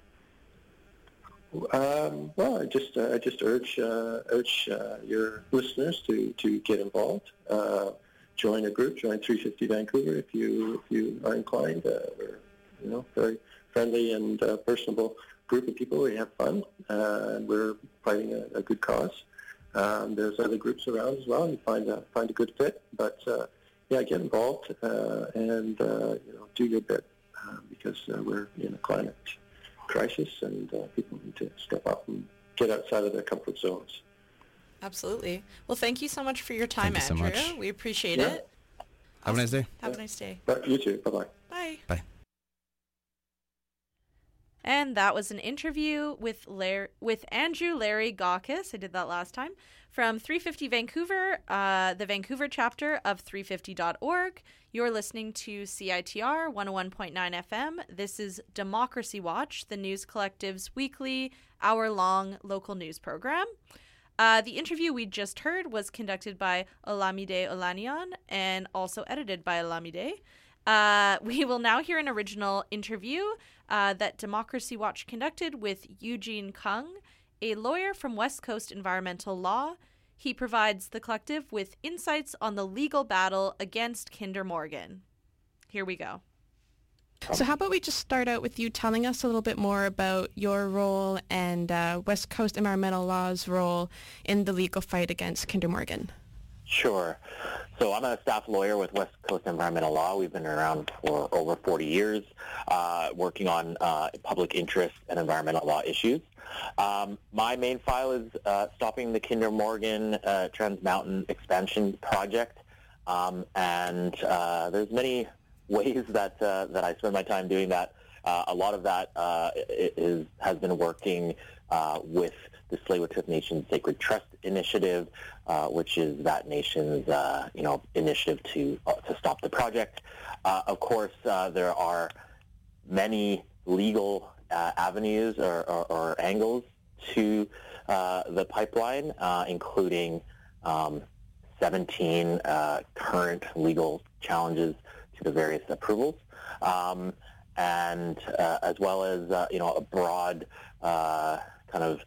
Well, I just urge your listeners to get involved. Join a group. Join 350 Vancouver if you are inclined. We're very friendly and personable group of people. We have fun, and we're fighting a good cause. There's other groups around as well. You find a good fit, but get involved and do your bit because we're in a climate crisis, and people need to step up and get outside of their comfort zones. Absolutely. Well, thank you so much for your time, Thank you Andrew. so much. We appreciate it. Have a nice day. Have a nice day. You too. Bye-bye. Bye. Bye. And that was an interview with Andrew Larry Gaucus. I did that last time. From 350 Vancouver, the Vancouver chapter of 350.org. You're listening to CITR 101.9 FM. This is Democracy Watch, the News Collective's weekly, hour-long local news program. The interview we just heard was conducted by Olamide Olaniyan and also edited by Olamide. We will now hear an original interview that Democracy Watch conducted with Eugene Kung, a lawyer from West Coast Environmental Law. He provides the collective with insights on the legal battle against Kinder Morgan. Here we go. So how about we just start out with you telling us a little bit more about your role and West Coast Environmental Law's role in the legal fight against Kinder Morgan. Sure. So I'm a staff lawyer with West Coast Environmental Law. We've been around for over 40 years, working on public interest and environmental law issues. My main file is stopping the Kinder Morgan Trans Mountain expansion project, and there's many ways that I spend my time doing that. A lot of that has been working with the Tsleil-Waututh Nation Sacred Trust Initiative, which is that nation's initiative to stop the project. Of course, there are many legal avenues or angles to the pipeline, including 17 current legal challenges to the various approvals, and as well as a broad kind of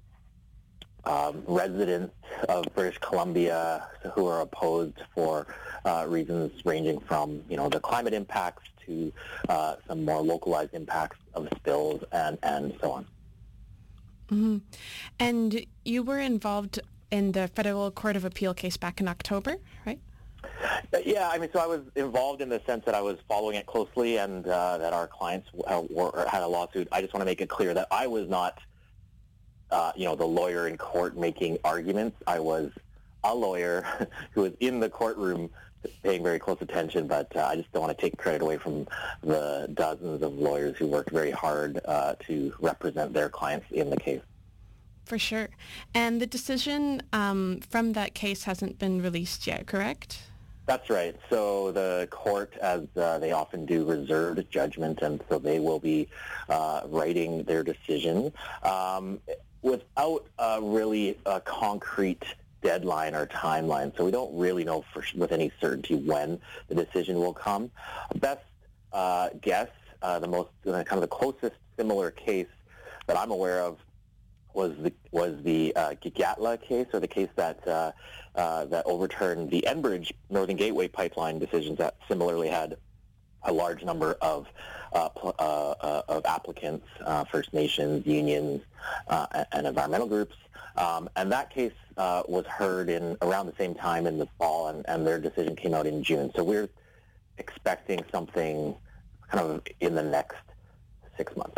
residents of British Columbia who are opposed for reasons ranging from the climate impacts to some more localized impacts of spills and so on. Mm-hmm. And you were involved in the Federal Court of Appeal case back in October, right? Yeah, so I was involved in the sense that I was following it closely, and that our clients had a lawsuit. I just want to make it clear that I was not, the lawyer in court making arguments. I was a lawyer who was in the courtroom paying very close attention, but I just don't want to take credit away from the dozens of lawyers who worked very hard to represent their clients in the case. For sure. And the decision from that case hasn't been released yet, correct? That's right. So the court, as they often do, reserved judgment, and so they will be writing their decision without really a concrete deadline or timeline. So we don't really know with any certainty when the decision will come. Best guess, the most kind of the closest similar case that I'm aware of was the Gitga'ala case, or the case that that overturned the Enbridge Northern Gateway pipeline decisions that similarly had a large number of applicants, First Nations, unions, and environmental groups. And that case was heard in around the same time in the fall, and their decision came out in June. So we're expecting something kind of in the next 6 months.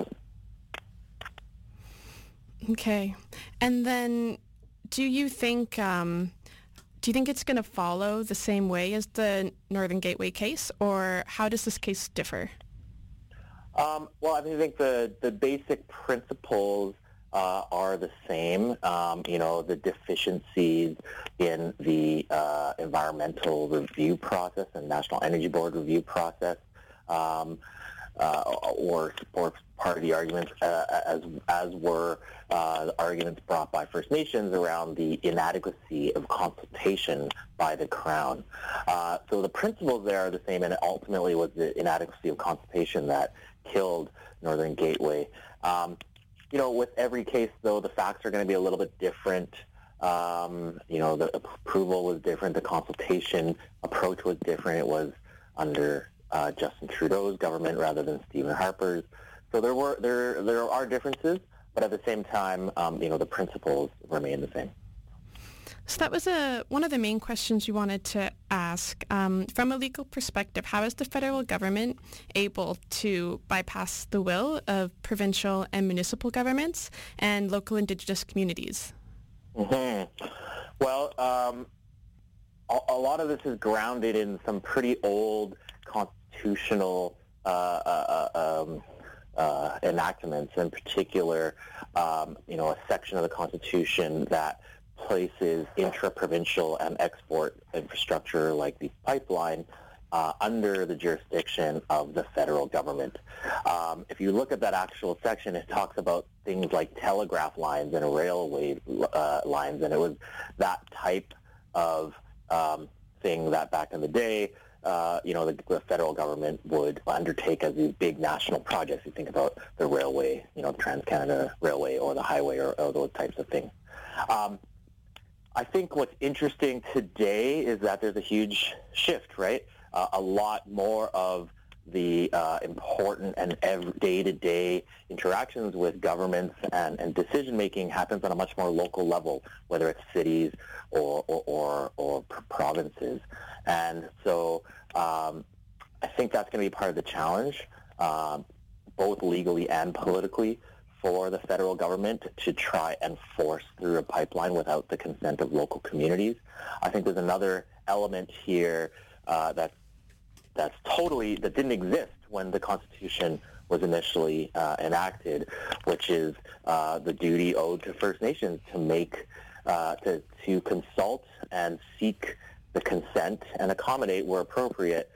Okay. And then do you think do you think it's going to follow the same way as the Northern Gateway case, or how does this case differ? Well, I think the basic principles are the same. The deficiencies in the environmental review process and National Energy Board review process, or part of the arguments, as were the arguments brought by First Nations around the inadequacy of consultation by the Crown. So the principles there are the same, and it ultimately was the inadequacy of consultation that killed Northern Gateway. With every case, though, the facts are going to be a little bit different. The approval was different. The consultation approach was different. It was under Justin Trudeau's government rather than Stephen Harper's. So there are differences, but at the same time, the principles remain the same. So that was one of the main questions you wanted to ask. From a legal perspective, how is the federal government able to bypass the will of provincial and municipal governments and local Indigenous communities? Mm-hmm. Well, a lot of this is grounded in some pretty old constitutional enactments, in particular, a section of the Constitution that places intra-provincial and export infrastructure like the pipeline under the jurisdiction of the federal government. If you look at that actual section, it talks about things like telegraph lines and railway lines, and it was that type of thing that back in the day, the federal government would undertake as these big national projects. You think about the railway, the Trans-Canada Railway or the highway or those types of things. I think what's interesting today is that there's a huge shift, right? A lot more of the important and day-to-day interactions with governments and decision-making happens on a much more local level, whether it's cities or provinces. And so I think that's going to be part of the challenge, both legally and politically, for the federal government to try and force through a pipeline without the consent of local communities. I think there's another element here that didn't exist when the Constitution was initially enacted, which is the duty owed to First Nations to make to consult and seek the consent and accommodate where appropriate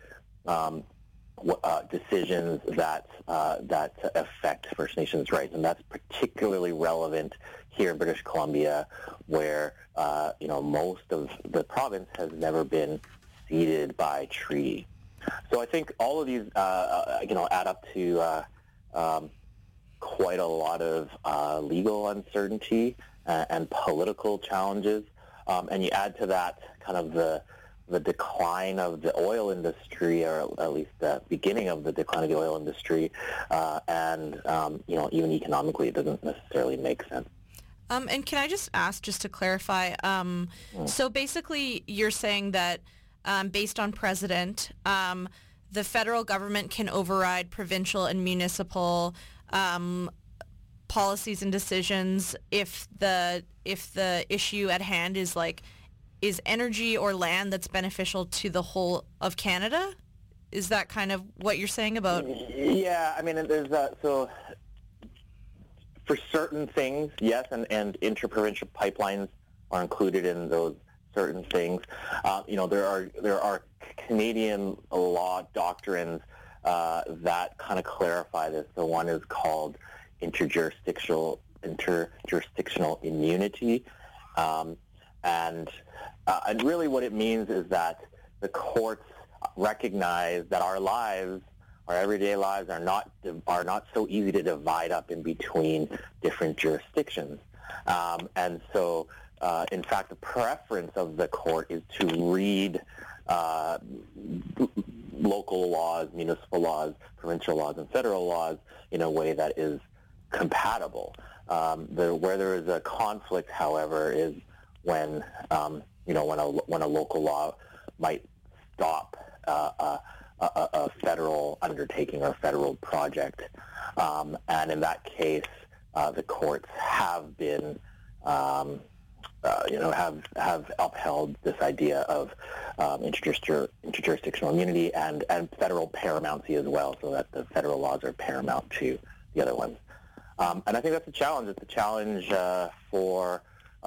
decisions that affect First Nations rights, and that's particularly relevant here in British Columbia, where most of the province has never been ceded by treaty. So I think all of these add up to quite a lot of legal uncertainty and political challenges, and you add to that kind of the decline of the oil industry, or at least the beginning of the decline of the oil industry, and even economically, it doesn't necessarily make sense. And can I just ask, just to clarify, so basically you're saying that based on precedent, the federal government can override provincial and municipal policies and decisions if the issue at hand is energy or land that's beneficial to the whole of Canada? Is that kind of what you're saying about? Yeah, I mean, there's so for certain things, yes, and interprovincial pipelines are included in those certain things. There are Canadian law doctrines that kind of clarify this. So one is called interjurisdictional immunity, and really what it means is that the courts recognize that our everyday lives are not so easy to divide up in between different jurisdictions, and so in fact the preference of the court is to read local laws, municipal laws, provincial laws, and federal laws in a way that is compatible. Where there is a conflict, however, is when when a local law might stop a federal undertaking or federal project, and in that case, the courts have been have upheld this idea of interjurisdictional immunity and federal paramountcy as well, so that the federal laws are paramount to the other ones. And I think that's a challenge. It's a challenge for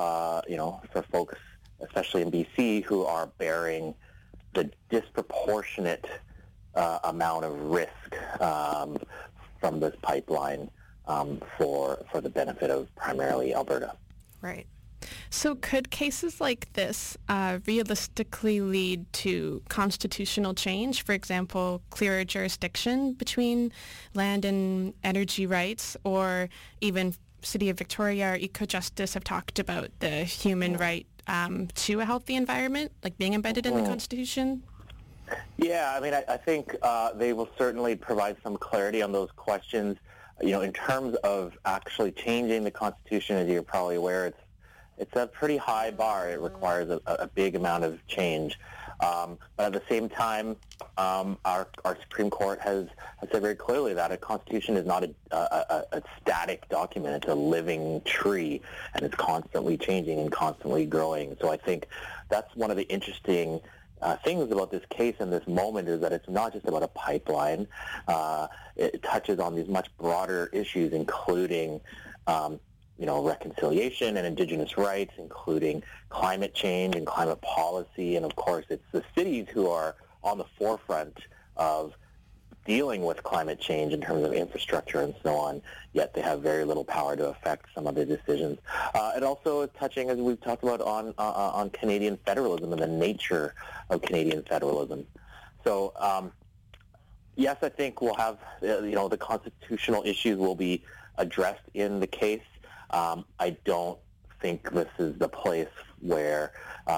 folks, especially in BC, who are bearing the disproportionate amount of risk from this pipeline for the benefit of primarily Alberta. Right. So could cases like this realistically lead to constitutional change? For example, clearer jurisdiction between land and energy rights, or even City of Victoria or EcoJustice have talked about the human right to a healthy environment, like being embedded in the Constitution? Yeah, I mean, I think they will certainly provide some clarity on those questions. In terms of actually changing the Constitution, as you're probably aware, it's a pretty high bar. It requires a big amount of change. But at the same time, our Supreme Court has said very clearly that a Constitution is not a static document. It's a living tree, and it's constantly changing and constantly growing. So I think that's one of the interesting things about this case and this moment, is that it's not just about a pipeline. It touches on these much broader issues, including reconciliation and Indigenous rights, including climate change and climate policy. And of course, it's the cities who are on the forefront of dealing with climate change in terms of infrastructure and so on, yet they have very little power to affect some of the decisions. It also is touching, as we've talked about, on Canadian federalism and the nature of Canadian federalism. So, yes, I think we'll have, the constitutional issues will be addressed in the case. I don't think this is the place where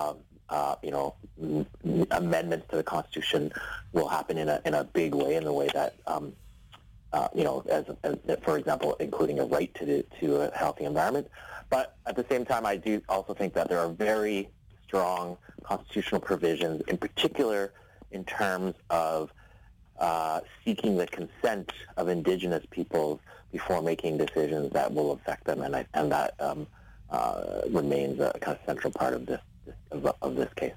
amendments to the Constitution will happen in a big way, in the way that as for example, including a right to a healthy environment. But at the same time, I do also think that there are very strong constitutional provisions, in particular in terms of seeking the consent of Indigenous peoples before making decisions that will affect them, and that remains a kind of central part of this case.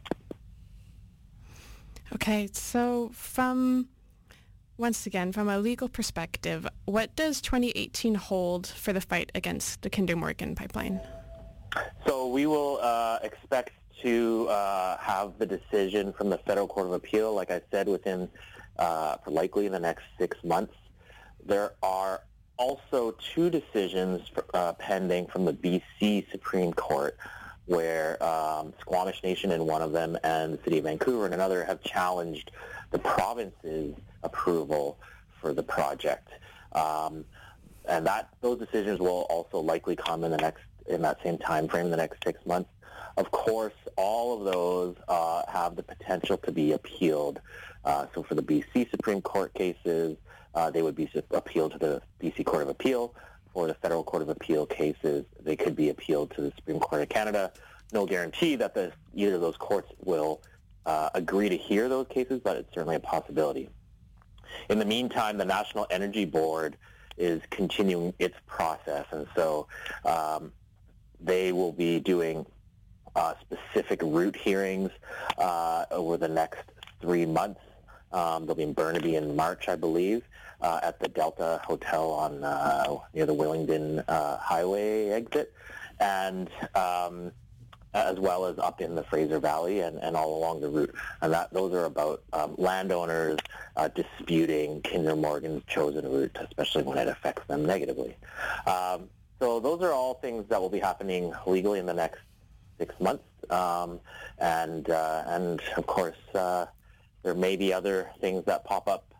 Okay, so once again, from a legal perspective, what does 2018 hold for the fight against the Kinder Morgan pipeline? So we will expect to have the decision from the Federal Court of Appeal, like I said, within likely in the next 6 months. There are also two decisions pending from the BC Supreme Court, where Squamish Nation in one of them and the City of Vancouver in another have challenged the province's approval for the project. And those decisions will also likely come in that same time frame, the next 6 months. Of course, all of those have the potential to be appealed. So for the BC Supreme Court cases, they would be appealed to the BC Court of Appeal. For the Federal Court of Appeal cases, they could be appealed to the Supreme Court of Canada. No guarantee that either of those courts will agree to hear those cases, but it's certainly a possibility. In the meantime, the National Energy Board is continuing its process, and so they will be doing specific route hearings over the next 3 months. They'll be in Burnaby in March, I believe, at the Delta Hotel on near the Willingdon Highway exit, and as well as up in the Fraser Valley and all along the route. And those are about landowners disputing Kinder Morgan's chosen route, especially when it affects them negatively. So those are all things that will be happening legally in the next 6 months, and of course there may be other things that pop up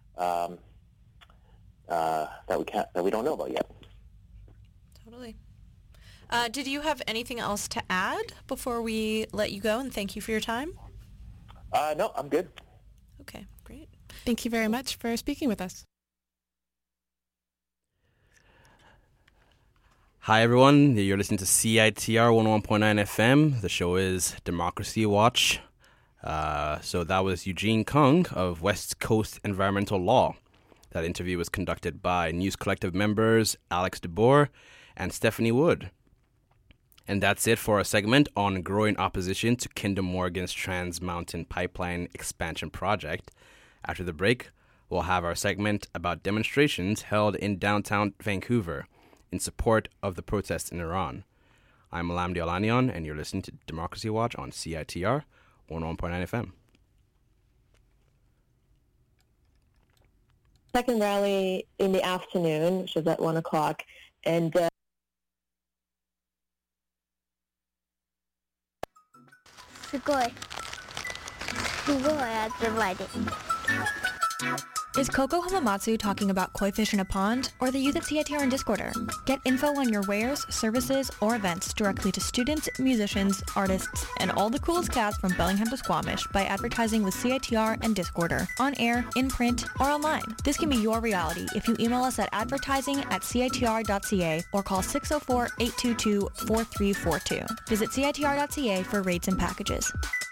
that we don't know about yet. Totally. Did you have anything else to add before we let you go? And thank you for your time. No, I'm good. Okay, great. Thank you very much for speaking with us. Hi, everyone. You're listening to CITR 101.9 FM. The show is Democracy Watch. So that was Eugene Kung of West Coast Environmental Law. That interview was conducted by News Collective members Alex DeBoer and Stephanie Wood. And that's it for our segment on growing opposition to Kinder Morgan's Trans Mountain Pipeline expansion project. After the break, we'll have our segment about demonstrations held in downtown Vancouver in support of the protests in Iran. I'm Alamdi Alanian, and you're listening to Democracy Watch on CITR 101.9 FM. Second rally in the afternoon, which was at 1 o'clock, and Is Coco Hamamatsu talking about koi fish in a pond, or the youth at CITR and Discorder? Get info on your wares, services, or events directly to students, musicians, artists, and all the coolest cats from Bellingham to Squamish by advertising with CITR and Discorder, on air, in print, or online. This can be your reality if you email us at advertising@citr.ca or call 604-822-4342. Visit citr.ca for rates and packages.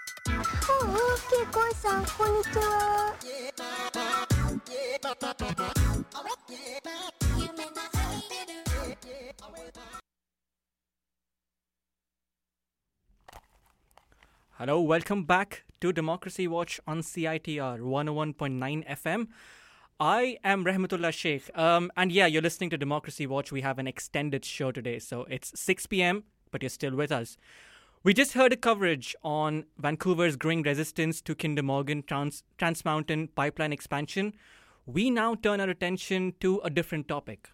Hello, welcome back to Democracy Watch on CITR 101.9 FM. I am Rahmatullah Sheikh. And yeah, you're listening to Democracy Watch. We have an extended show today, so it's 6 p.m., but you're still with us. We just heard a coverage on Vancouver's growing resistance to Kinder Morgan Trans Mountain Pipeline expansion. We now turn our attention to a different topic.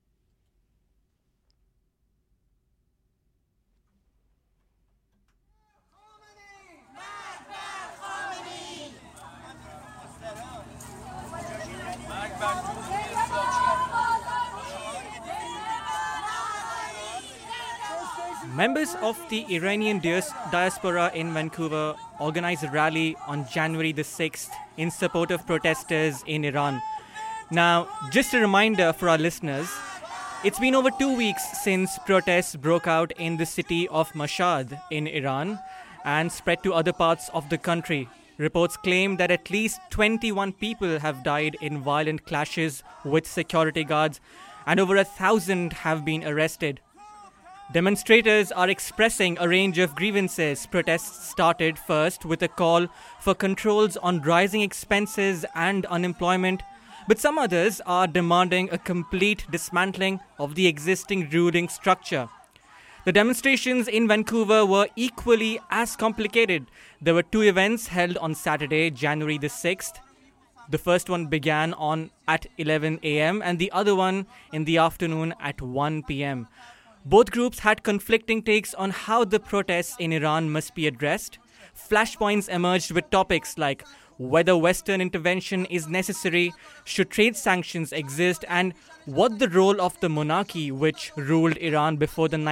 Members of the Iranian diaspora in Vancouver organized a rally on January the 6th in support of protesters in Iran. Now, just a reminder for our listeners, it's been over 2 weeks since protests broke out in the city of Mashhad in Iran and spread to other parts of the country. Reports claim that at least 21 people have died in violent clashes with security guards and over 1,000 have been arrested. Demonstrators are expressing a range of grievances. Protests started first with a call for controls on rising expenses and unemployment, but some others are demanding a complete dismantling of the existing ruling structure. The demonstrations in Vancouver were equally as complicated. There were two events held on Saturday, January the 6th. The first one began at 11 a.m. and the other one in the afternoon at 1 p.m. Both groups had conflicting takes on how the protests in Iran must be addressed. Flashpoints emerged with topics like whether Western intervention is necessary, should trade sanctions exist, and what the role of the monarchy, which ruled Iran before the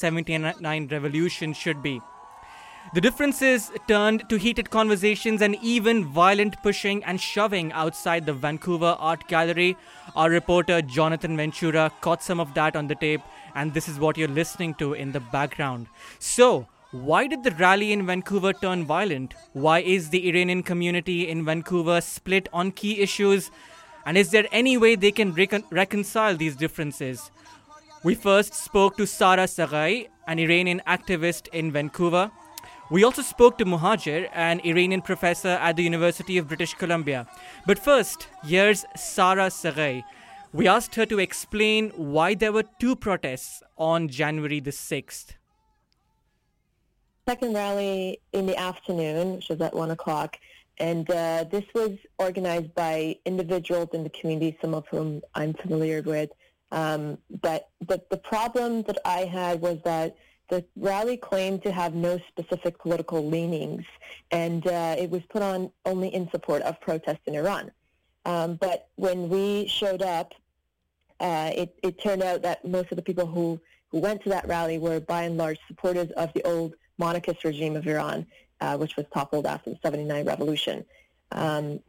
1979 revolution, should be. The differences turned to heated conversations and even violent pushing and shoving outside the Vancouver Art Gallery. Our reporter Jonathan Ventura caught some of that on the tape, and this is what you're listening to in the background. So, why did the rally in Vancouver turn violent? Why is the Iranian community in Vancouver split on key issues? And is there any way they can reconcile these differences? We first spoke to Sara Saghai, an Iranian activist in Vancouver. We also spoke to Muhajir, an Iranian professor at the University of British Columbia. But first, here's Sara Saghai. We asked her to explain why there were two protests on January the 6th. Second rally in the afternoon, which was at 1 o'clock, and this was organized by individuals in the community, some of whom I'm familiar with. But the problem that I had was that the rally claimed to have no specific political leanings, and it was put on only in support of protests in Iran. But when we showed up, it turned out that most of the people who went to that rally were by and large supporters of the old monarchist regime of Iran, which was toppled after the 79 revolution. And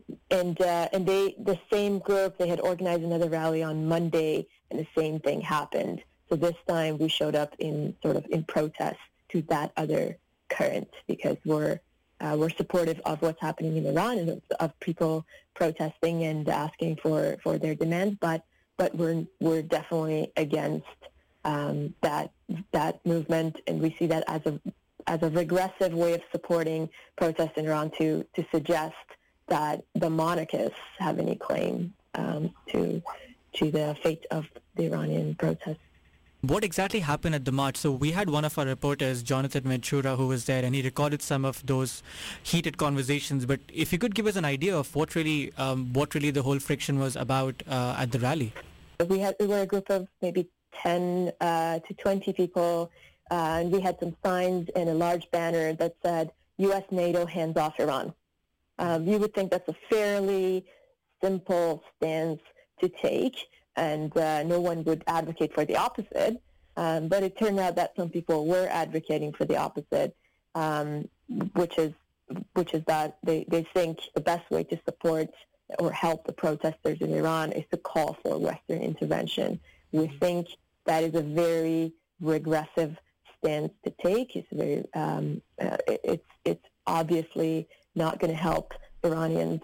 the same group, they had organized another rally on Monday, and the same thing happened. So this time we showed up in protest to that other current, because we're supportive of what's happening in Iran and of people protesting and asking for their demands, but we're definitely against that movement, and we see that as a regressive way of supporting protests in Iran to suggest that the monarchists have any claim to the fate of the Iranian protests. What exactly happened at the march? So we had one of our reporters, Jonathan Ventura, who was there, and he recorded some of those heated conversations. But if you could give us an idea of what really the whole friction was about at the rally. We were a group of maybe 10 to 20 people, and we had some signs and a large banner that said, U.S. NATO hands off Iran. You would think that's a fairly simple stance to take, and no one would advocate for the opposite. But it turned out that some people were advocating for the opposite, which is that they think the best way to support or help the protesters in Iran is to call for Western intervention. We think that is a very regressive stance to take. It's very, it's obviously not going to help Iranians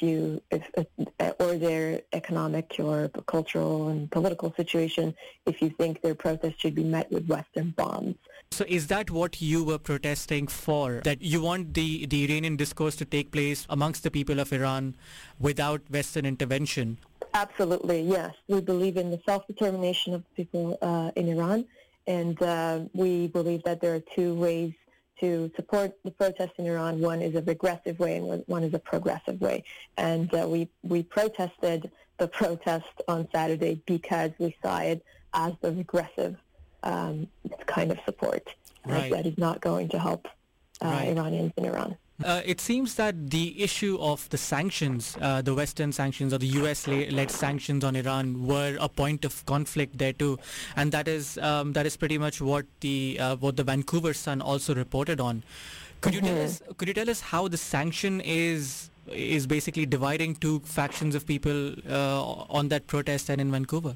or their economic or cultural and political situation if you think their protest should be met with Western bombs. So is that what you were protesting for? That you want the Iranian discourse to take place amongst the people of Iran without Western intervention? Absolutely, yes. We believe in the self-determination of the people in Iran, and we believe that there are two ways to support the protests in Iran. One is a regressive way and one is a progressive way. And we protested the protest on Saturday because we saw it as the regressive kind of support. Right. That is not going to help Iranians in Iran. It seems that the issue of the sanctions, the Western sanctions or the US-led sanctions on Iran were a point of conflict there too, and that is pretty much what the Vancouver Sun also reported on. Could you tell us how the sanction is basically dividing two factions of people on that protest and in Vancouver?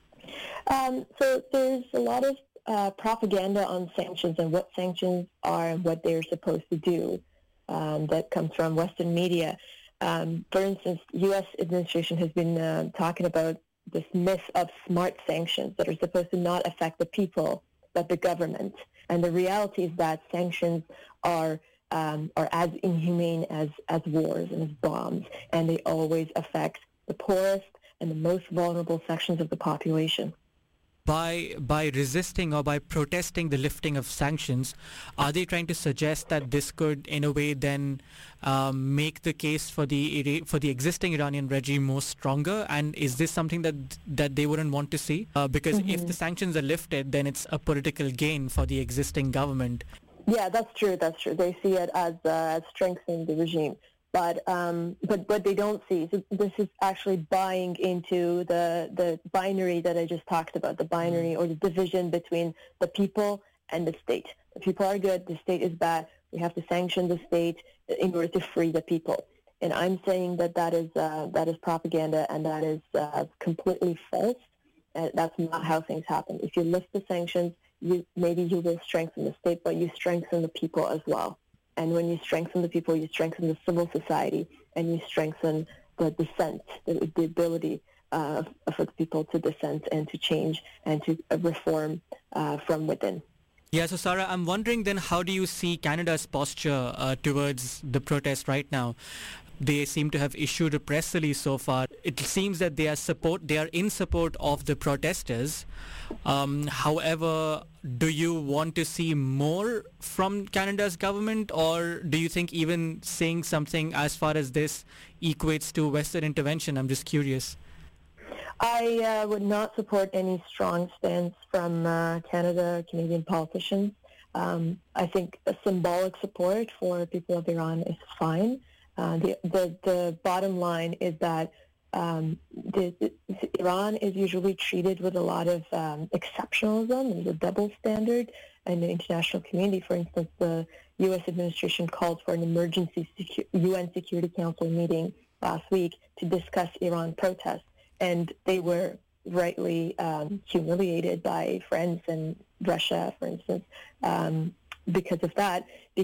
So there's a lot of propaganda on sanctions and what sanctions are and what they're supposed to do. That comes from Western media. For instance, U.S. administration has been talking about this myth of smart sanctions that are supposed to not affect the people, but the government. And the reality is that sanctions are as inhumane as wars and as bombs, and they always affect the poorest and the most vulnerable sections of the population. By resisting or by protesting the lifting of sanctions, are they trying to suggest that this could, in a way, then make the case for the existing Iranian regime more stronger? And is this something that they wouldn't want to see? Because if the sanctions are lifted, then it's a political gain for the existing government. Yeah, that's true. They see it as strengthening the regime. But what they don't see, so this is actually buying into the binary that I just talked about, the binary or the division between the people and the state. The people are good, the state is bad. We have to sanction the state in order to free the people. And I'm saying that is propaganda, and that is completely false. That's not how things happen. If you lift the sanctions, maybe you will strengthen the state, but you strengthen the people as well. And when you strengthen the people, you strengthen the civil society, and you strengthen the dissent, the ability for the people to dissent and to change and to reform from within. Yeah, so Sarah, I'm wondering then, how do you see Canada's posture towards the protest right now? They seem to have issued a press release so far. It seems that they are in support of the protesters. However, do you want to see more from Canada's government, or do you think even saying something as far as this equates to Western intervention? I'm just curious. I would not support any strong stance from Canadian politicians. I think a symbolic support for people of Iran is fine. The bottom line is that Iran is usually treated with a lot of exceptionalism. There's a double standard in the international community. For instance, the U.S. administration called for an emergency UN Security Council meeting last week to discuss Iran protests, and they were rightly humiliated by France and Russia, for instance, because of that,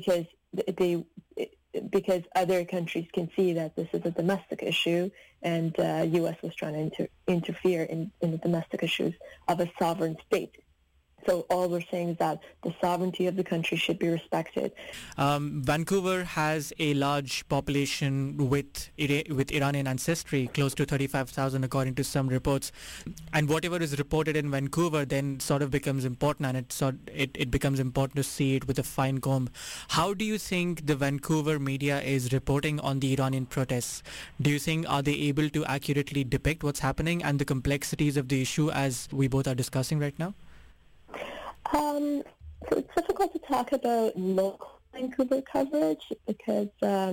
because other countries can see that this is a domestic issue, and U.S. was trying to interfere in the domestic issues of a sovereign state. So all we're saying is that the sovereignty of the country should be respected. Vancouver has a large population with Iranian ancestry, close to 35,000 according to some reports. And whatever is reported in Vancouver then sort of becomes important, and it becomes important to see it with a fine comb. How do you think the Vancouver media is reporting on the Iranian protests? Do you think are they able to accurately depict what's happening and the complexities of the issue as we both are discussing right now? So it's difficult to talk about local Vancouver coverage because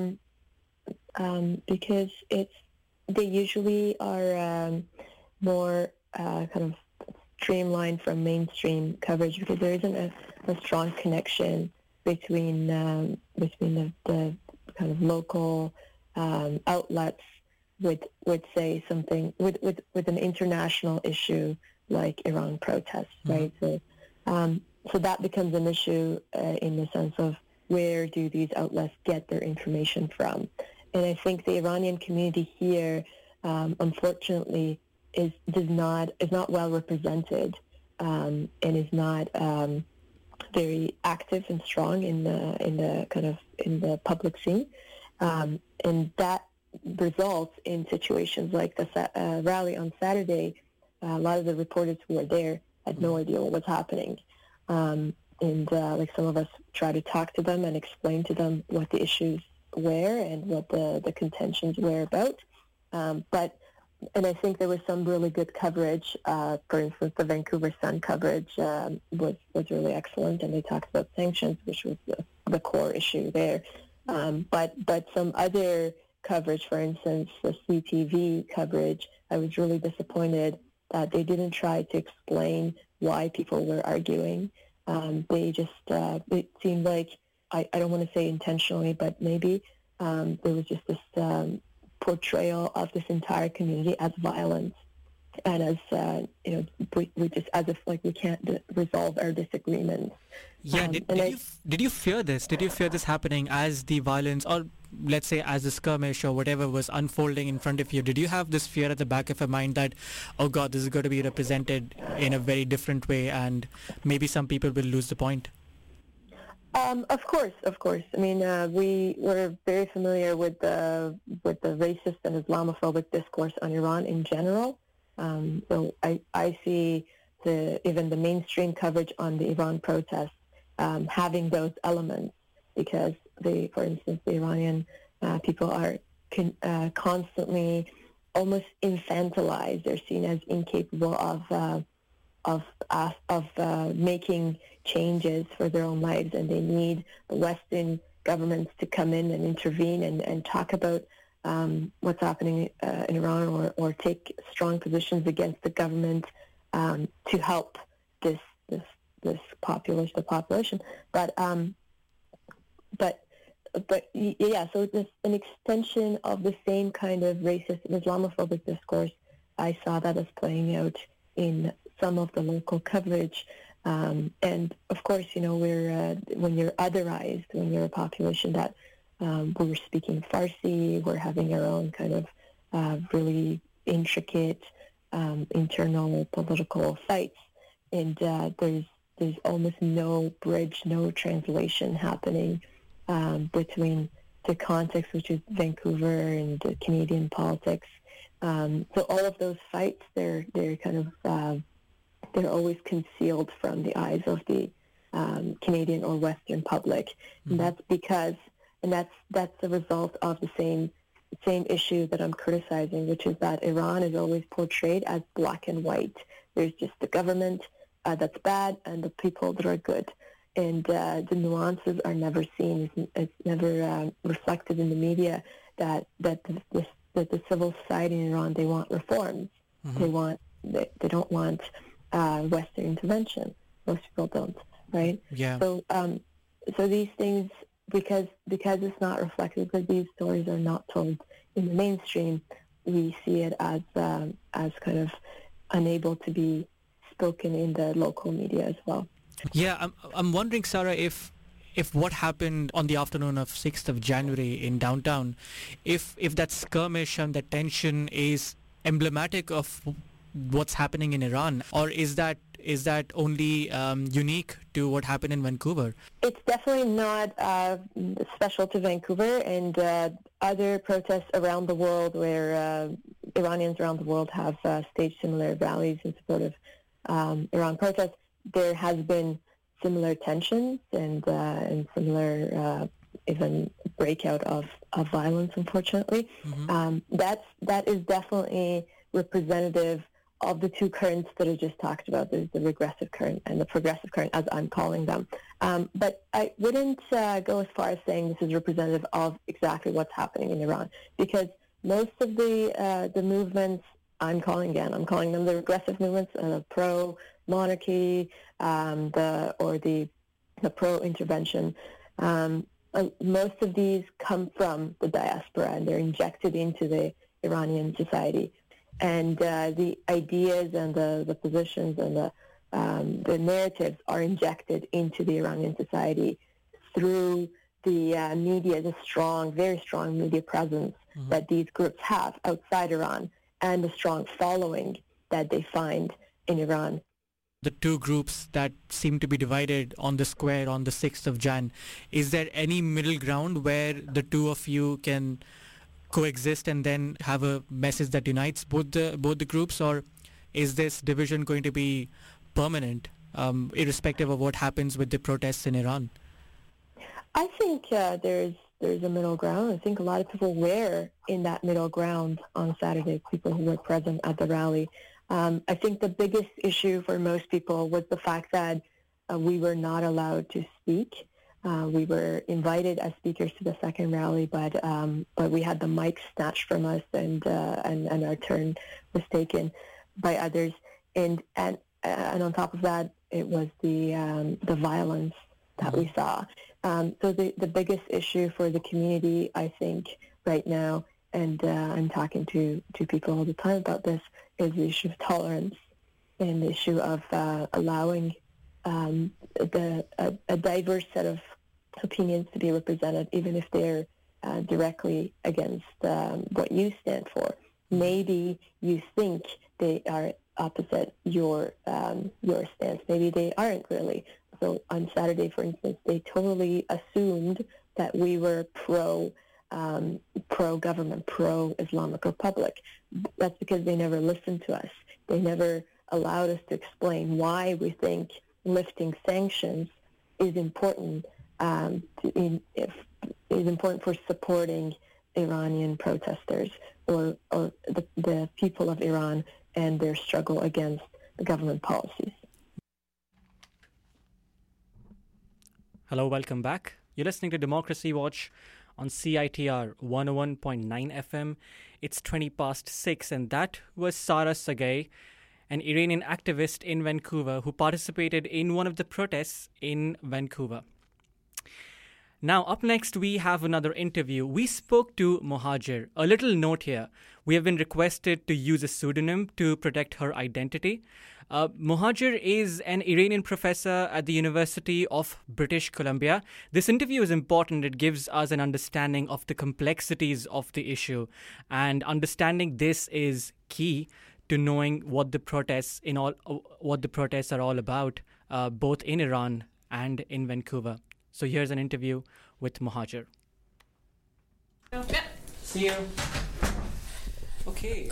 they usually are more kind of streamlined from mainstream coverage because there isn't a strong connection between the kind of local outlets with say something with an international issue like Iran protests, right? So that becomes an issue in the sense of where do these outlets get their information from? And I think the Iranian community here, unfortunately, is not well represented and is not very active and strong in the public scene, and that results in situations like the rally on Saturday. A lot of the reporters who were there had no idea what was happening. Like some of us try to talk to them and explain to them what the issues were and what the contentions were about. And I think there was some really good coverage. For instance, the Vancouver Sun coverage was really excellent, and they talked about sanctions, which was the core issue there. But some other coverage, for instance, the CTV coverage, I was really disappointed that they didn't try to explain why people were arguing. They just, it seemed like, I don't want to say intentionally, but maybe there was just this portrayal of this entire community as violence and as, we just, as if like we can't resolve our disagreements. Yeah, did you fear this? Did you fear this happening as the violence, or let's say as the skirmish or whatever was unfolding in front of you? Did you have this fear at the back of your mind that, oh God, this is going to be represented in a very different way and maybe some people will lose the point? Of course. I mean, we were very familiar with the racist and Islamophobic discourse on Iran in general. So I see even the mainstream coverage on the Iran protests having those elements because for instance, the Iranian people are constantly almost infantilized. They're seen as incapable of making changes for their own lives, and they need the Western governments to come in and intervene and talk about what's happening in Iran or take strong positions against the government to help the population. But yeah, so it's an extension of the same kind of racist and Islamophobic discourse. I saw that as playing out in some of the local coverage. And of course, we're when you're otherized, when you're a population that we're speaking Farsi, we're having our own kind of really intricate internal political fights, and there's almost no bridge, no translation happening between the context, which is Vancouver, and the Canadian politics. So all of those fights, they're kind of they're always concealed from the eyes of the Canadian or Western public, and that's because, and that's the result of the same issue that I'm criticizing, which is that Iran is always portrayed as black and white. There's just the government that's bad and the people that are good, and the nuances are never seen. It's never reflected in the media that the civil society in Iran, they want reforms. They don't want Western intervention. Most people don't, right? Yeah. So these things, because it's not reflected, because these stories are not told in the mainstream, we see it as kind of unable to be spoken in the local media as well. Yeah, I'm wondering, Sarah, if what happened on the afternoon of 6th of January in downtown, if that skirmish and that tension is emblematic of what's happening in Iran, or is that is that only unique to what happened in Vancouver? It's definitely not special to Vancouver, and other protests around the world where Iranians around the world have staged similar rallies in support of Iran protests. There has been similar tensions and similar even breakout of violence, unfortunately. That is definitely representative of the two currents that I just talked about. There's the regressive current and the progressive current, as I'm calling them. But I wouldn't go as far as saying this is representative of exactly what's happening in Iran, because most of the movements I'm calling them the regressive movements, pro-monarchy, the pro-intervention. Most of these come from the diaspora, and they're injected into the Iranian society. And the ideas and the positions and the narratives are injected into the Iranian society through the media, the very strong media presence that these groups have outside Iran, and the strong following that they find in Iran. The two groups that seem to be divided on the square on the 6th of Jan, is there any middle ground where the two of you can coexist and then have a message that unites both the groups, or is this division going to be permanent, irrespective of what happens with the protests in Iran? I think there's a middle ground. I think a lot of people were in that middle ground on Saturday, people who were present at the rally. I think the biggest issue for most people was the fact that we were not allowed to speak. We were invited as speakers to the second rally, but we had the mic snatched from us, and our turn was taken by others. And on top of that, it was the violence that we saw. So the biggest issue for the community, I think, right now, and I'm talking to people all the time about this, is the issue of tolerance and the issue of allowing a diverse set of opinions to be represented, even if they're directly against what you stand for. Maybe you think they are opposite your stance. Maybe they aren't really. So on Saturday, for instance, they totally assumed that we were pro-government, pro-Islamic Republic. That's because they never listened to us. They never allowed us to explain why we think lifting sanctions is important. Is important for supporting Iranian protesters or the people of Iran and their struggle against the government policies. Hello, welcome back. You're listening to Democracy Watch on CITR 101.9 FM. It's 6:20, and that was Sara Sagay, an Iranian activist in Vancouver who participated in one of the protests in Vancouver. Now, up next, we have another interview. We spoke to Mohajir. A little note here. We have been requested to use a pseudonym to protect her identity. Mohajir is an Iranian professor at the University of British Columbia. This interview is important. It gives us an understanding of the complexities of the issue. And understanding this is key to knowing what the protests are all about, both in Iran and in Vancouver. So here's an interview with Mohajir. See you. Okay.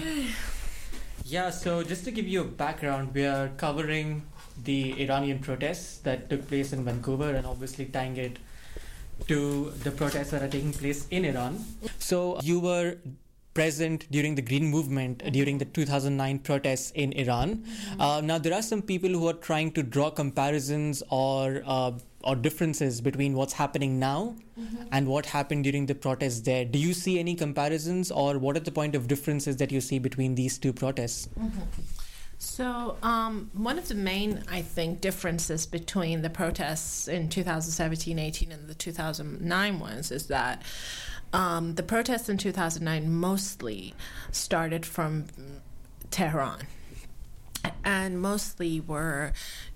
So just to give you a background, we are covering the Iranian protests that took place in Vancouver and obviously tying it to the protests that are taking place in Iran. So you were present during the Green Movement during the 2009 protests in Iran. Now, there are some people who are trying to draw comparisons or differences between what's happening now and what happened during the protests there. Do you see any comparisons, or what are the point of differences that you see between these two protests? So one of the main, I think, differences between the protests in 2017-18 and the 2009 ones is that the protests in 2009 mostly started from Tehran and mostly were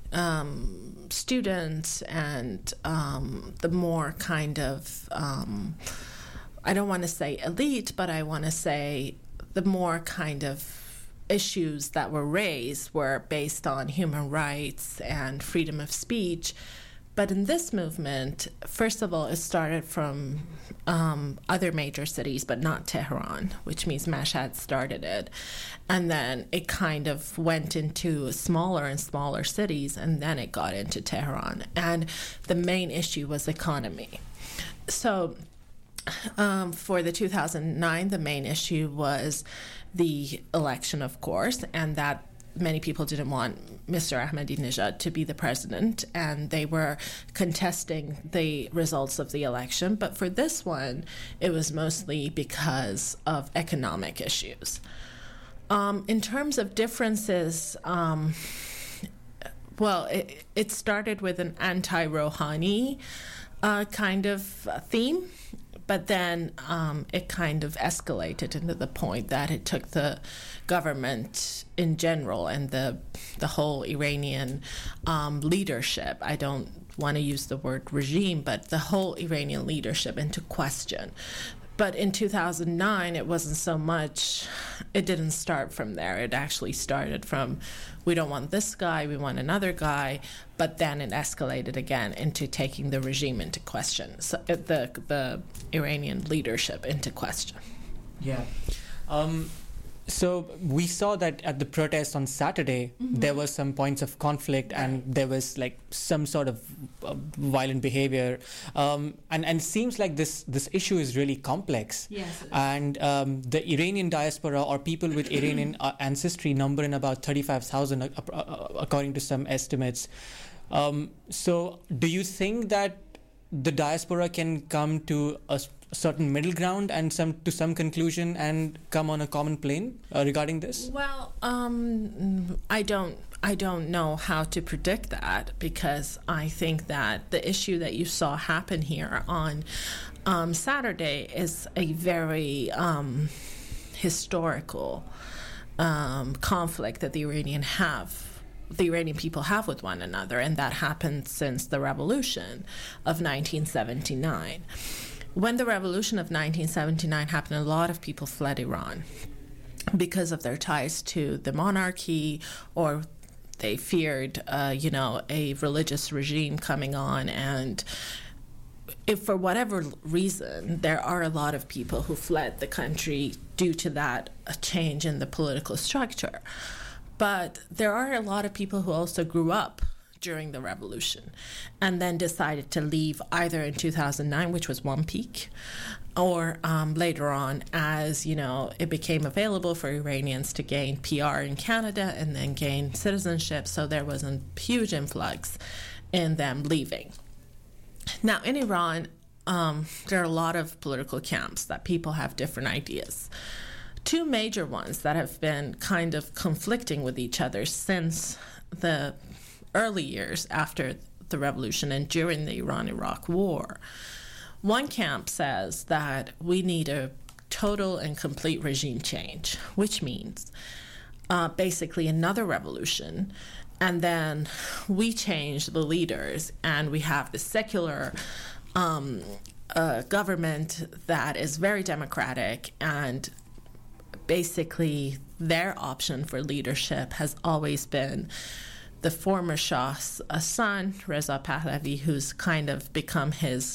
students and the more kind of, I don't want to say elite, but I want to say the more kind of issues that were raised were based on human rights and freedom of speech. But in this movement, first of all, it started from other major cities, but not Tehran, which means Mashhad started it. And then it kind of went into smaller and smaller cities, and then it got into Tehran. And the main issue was economy. So for the 2009, the main issue was the election, of course, and that many people didn't want Mr. Ahmadinejad to be the president, and they were contesting the results of the election. But for this one, it was mostly because of economic issues. In terms of differences, it started with an anti-Rouhani kind of theme. But then it kind of escalated into the point that it took the government in general and the whole Iranian leadership. I don't want to use the word regime, but the whole Iranian leadership into question. But in 2009, it wasn't so much, it didn't start from there. It actually started from, we don't want this guy, we want another guy, but then it escalated again into taking the regime into question, so the Iranian leadership into question. Yeah. So we saw that at the protest on Saturday, there were some points of conflict and there was like some sort of violent behavior. And it seems like this issue is really complex. Yes. And the Iranian diaspora or people with Iranian ancestry number in about 35,000 according to some estimates. So do you think that the diaspora can come to a certain middle ground and to some conclusion and come on a common plane regarding this? Well, I don't know how to predict that, because I think that the issue that you saw happen here on Saturday is a very historical conflict that the Iranian people have with one another, and that happened since the revolution of 1979. When the revolution of 1979 happened, a lot of people fled Iran because of their ties to the monarchy, or they feared, a religious regime coming on. And if for whatever reason, there are a lot of people who fled the country due to that change in the political structure. But there are a lot of people who also grew up during the revolution and then decided to leave either in 2009, which was one peak, or later on as, it became available for Iranians to gain PR in Canada and then gain citizenship. So there was a huge influx in them leaving. Now, in Iran, there are a lot of political camps that people have different ideas. Two major ones that have been kind of conflicting with each other since the early years after the revolution and during the Iran-Iraq war. One camp says that we need a total and complete regime change, which means basically another revolution, and then we change the leaders and we have the secular government that is very democratic, and basically their option for leadership has always been the former Shah's son, Reza Pahlavi, who's kind of become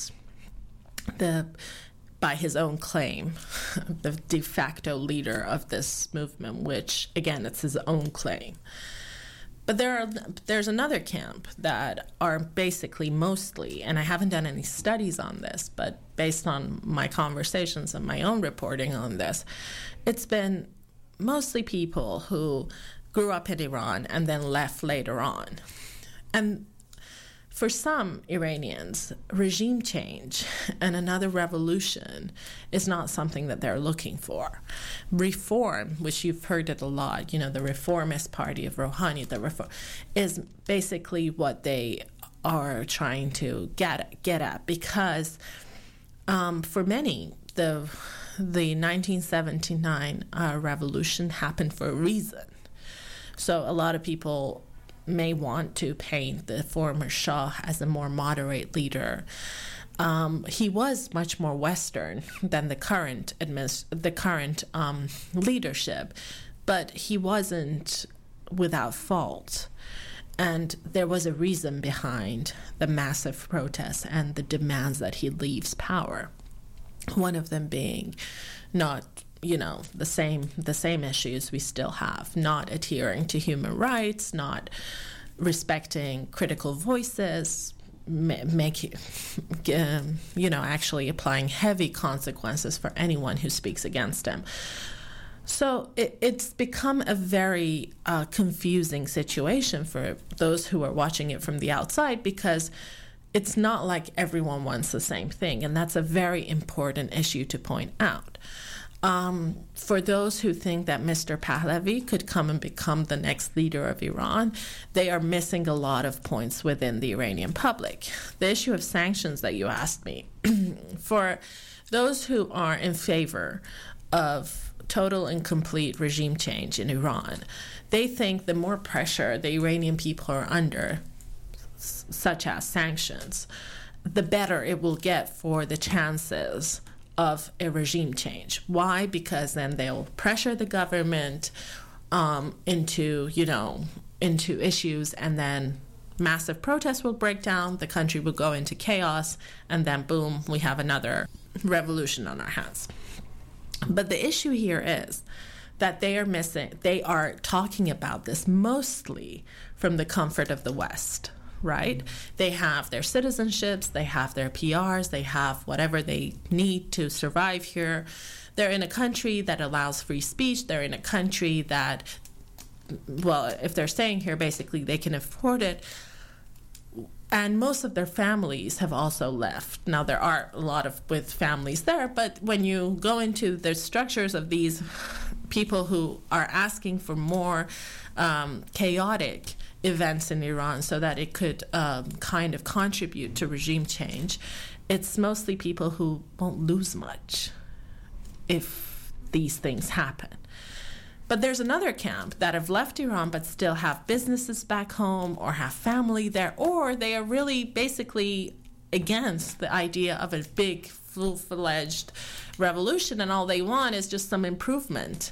by his own claim, the de facto leader of this movement, which, again, it's his own claim. But there's another camp that are basically mostly, and I haven't done any studies on this, but based on my conversations and my own reporting on this, it's been mostly people who grew up in Iran and then left later on. And for some Iranians, regime change and another revolution is not something that they're looking for. Reform, which you've heard it a lot, the reformist party of Rouhani, is basically what they are trying to get at, because for many, the 1979 revolution happened for a reason. So a lot of people may want to paint the former Shah as a more moderate leader. He was much more Western than the current leadership. but he wasn't without fault. And there was a reason behind the massive protests and the demands that he leaves power. One of them being not, the same issues we still have, not adhering to human rights, not respecting critical voices, actually applying heavy consequences for anyone who speaks against him. So it's become a very confusing situation for those who are watching it from the outside, because it's not like everyone wants the same thing, and that's a very important issue to point out. For those who think that Mr. Pahlavi could come and become the next leader of Iran, they are missing a lot of points within the Iranian public. The issue of sanctions that you asked me, for those who are in favor of total and complete regime change in Iran, they think the more pressure the Iranian people are under, such as sanctions, the better it will get for the chances of a regime change. Why? Because then they'll pressure the government into issues, and then massive protests will break down, the country will go into chaos, and then boom, we have another revolution on our hands. But the issue here is that they are talking about this mostly from the comfort of the West, right? They have their citizenships, they have their PRs, they have whatever they need to survive here. They're in a country that allows free speech. They're in a country that, well, if they're staying here, basically they can afford it. And most of their families have also left. Now, there are a lot with families there, but when you go into the structures of these people who are asking for more chaotic events in Iran so that it could kind of contribute to regime change, it's mostly people who won't lose much if these things happen. But there's another camp that have left Iran but still have businesses back home or have family there, or they are really basically against the idea of a big, full-fledged revolution, and all they want is just some improvement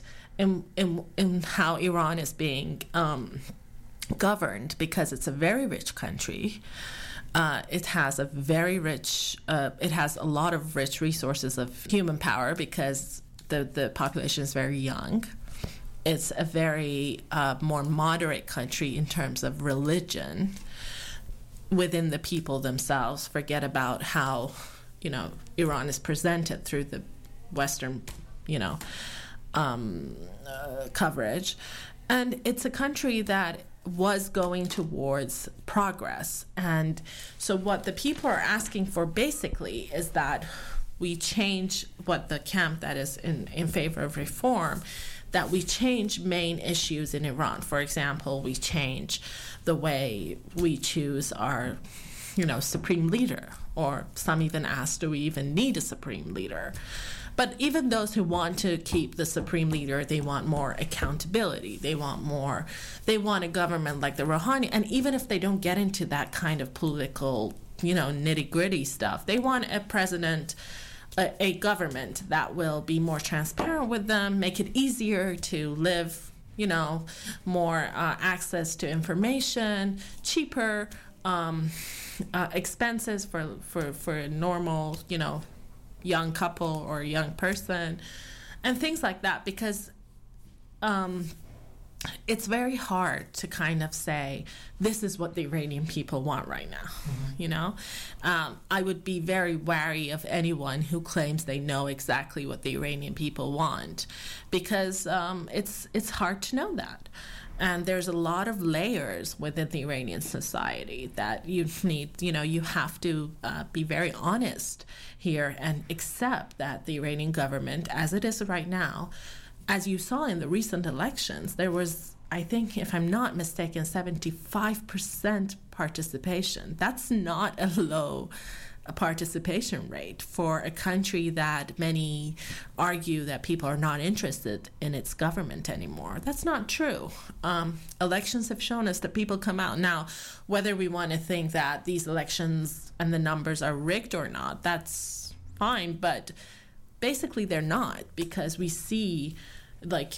in how Iran is being governed, because it's a very rich country. It has a very rich, it has a lot of rich resources of human power because the population is very young. It's a very more moderate country in terms of religion within the people themselves. Forget about how, Iran is presented through the Western, coverage. And it's a country that was going towards progress. And so what the people are asking for basically is that we change what the camp that is in favor of reform, that we change main issues in Iran. For example, we change the way we choose our, supreme leader, or some even ask, do we even need a supreme leader? But even those who want to keep the supreme leader, they want more accountability. They want a government like the Rouhani. And even if they don't get into that kind of political, nitty-gritty stuff, they want a president, a government that will be more transparent with them, make it easier to live, more access to information, cheaper expenses for a normal, young couple or a young person, and things like that, because it's very hard to kind of say this is what the Iranian people want right now. I would be very wary of anyone who claims they know exactly what the Iranian people want, because it's hard to know that. And there's a lot of layers within the Iranian society that you need, you have to be very honest here and accept that the Iranian government, as it is right now, as you saw in the recent elections, there was, I think, if I'm not mistaken, 75% participation. That's not a low participation rate for a country that many argue that people are not interested in its government anymore. That's not true. Elections have shown us that people come out. Now, whether we want to think that these elections and the numbers are rigged or not, that's fine, but basically they're not, because we see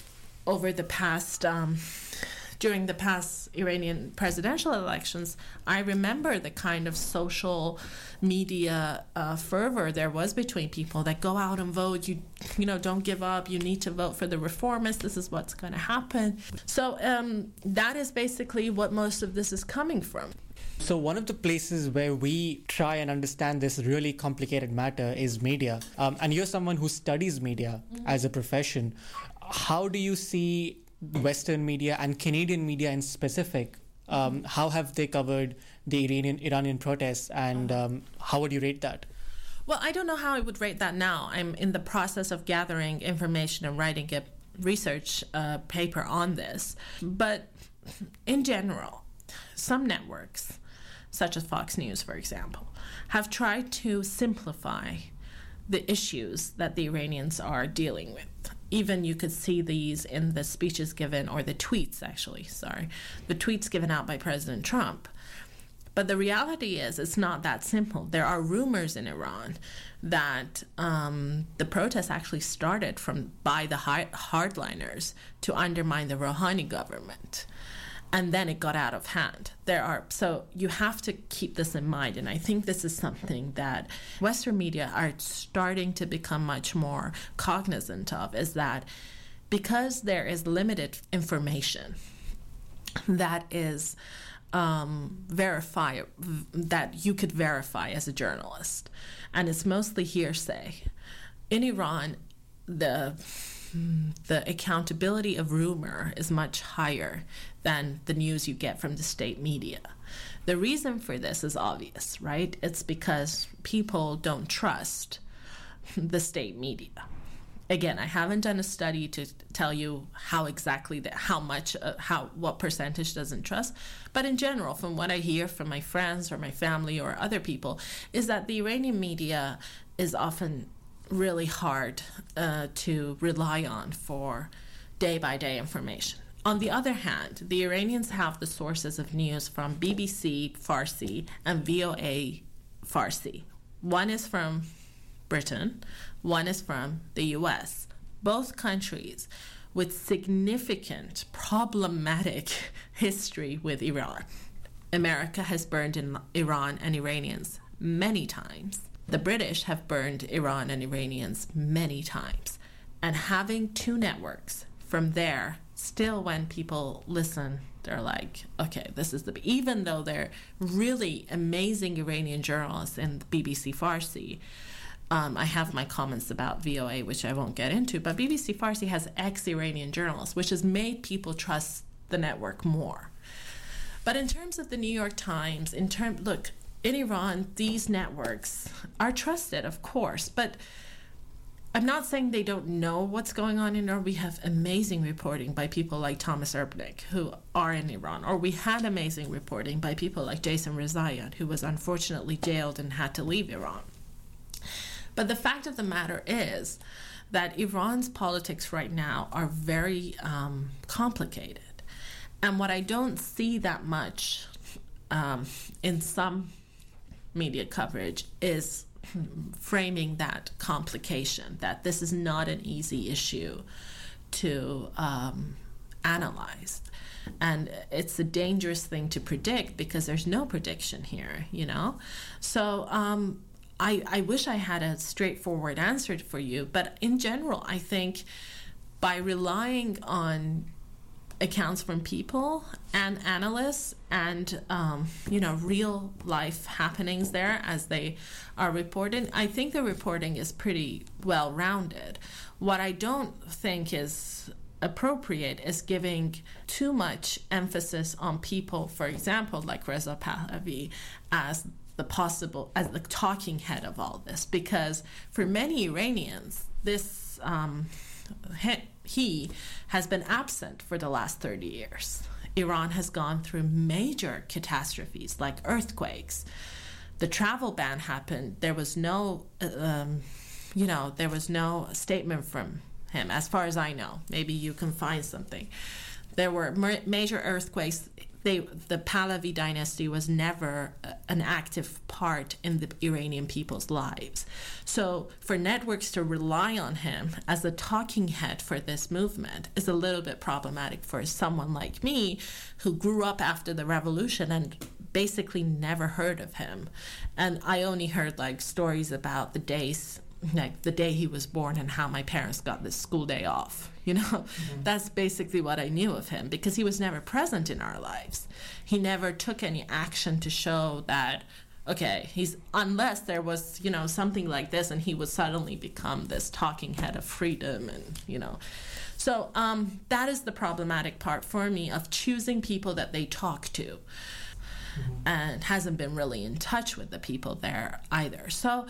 over the past during the past Iranian presidential elections, I remember the kind of social media fervor there was between people that go out and vote. You know, don't give up. You need to vote for the reformists. This is what's going to happen. So that is basically what most of this is coming from. So one of the places where we try and understand this really complicated matter is media. And you're someone who studies media as a profession. How do you see Western media and Canadian media in specific? How have they covered the Iranian protests, and how would you rate that? Well, I don't know how I would rate that now. I'm in the process of gathering information and writing a research paper on this. But in general, some networks, such as Fox News, for example, have tried to simplify the issues that the Iranians are dealing with. Even you could see these in the speeches given, or the tweets the tweets given out by President Trump. But the reality is, it's not that simple. There are rumors in Iran that the protests actually started by the hardliners to undermine the Rouhani government. And then it got out of hand. So you have to keep this in mind. And I think this is something that Western media are starting to become much more cognizant of, is that because there is limited information that is that you could verify as a journalist, and it's mostly hearsay. In Iran, the accountability of rumor is much higher than the news you get from the state media. The reason for this is obvious, right? It's because people don't trust the state media. Again, I haven't done a study to tell you what percentage doesn't trust, but in general, from what I hear from my friends or my family or other people, is that the Iranian media is often really hard to rely on for day-by-day information. On the other hand, the Iranians have the sources of news from BBC Farsi and VOA Farsi. One is from Britain, one is from the US. Both countries with significant problematic history with Iran. America has burned Iran and Iranians many times. The British have burned Iran and Iranians many times. And having two networks from there, still when people listen, they're like, okay, this is even though they're really amazing Iranian journalists in BBC Farsi. I have my comments about VOA, which I won't get into, but BBC Farsi has ex-Iranian journalists, which has made people trust the network more. But in terms of the New York Times, in Iran, these networks are trusted, of course, but I'm not saying they don't know what's going on in Iran. We have amazing reporting by people like Thomas Erbnik, who are in Iran, or we had amazing reporting by people like Jason Rezaian, who was unfortunately jailed and had to leave Iran. But the fact of the matter is that Iran's politics right now are very complicated. And what I don't see that much in some media coverage is framing that complication, that this is not an easy issue to analyze. And it's a dangerous thing to predict because there's no prediction here, you know? So I wish I had a straightforward answer for you, but in general, I think by relying on accounts from people and analysts and real life happenings there as they are reported, I think the reporting is pretty well rounded. What I don't think is appropriate is giving too much emphasis on people, for example, like Reza Pahlavi, as the talking head of all this, because for many Iranians, this he has been absent for the last 30 years. Iran has gone through major catastrophes like earthquakes. The travel ban happened. There was no, there was no statement from him, as far as I know. Maybe you can find something. There were major earthquakes. the Pahlavi dynasty was never an active part in the Iranian people's lives. So for networks to rely on him as the talking head for this movement is a little bit problematic for someone like me who grew up after the revolution and basically never heard of him. And I only heard like stories about the days, like the day he was born and how my parents got this school day off. That's basically what I knew of him, because he was never present in our lives. He never took any action to show that, okay, unless there was, something like this and he would suddenly become this talking head of freedom and, So that is the problematic part for me of choosing people that they talk to. And hasn't been really in touch with the people there either. So,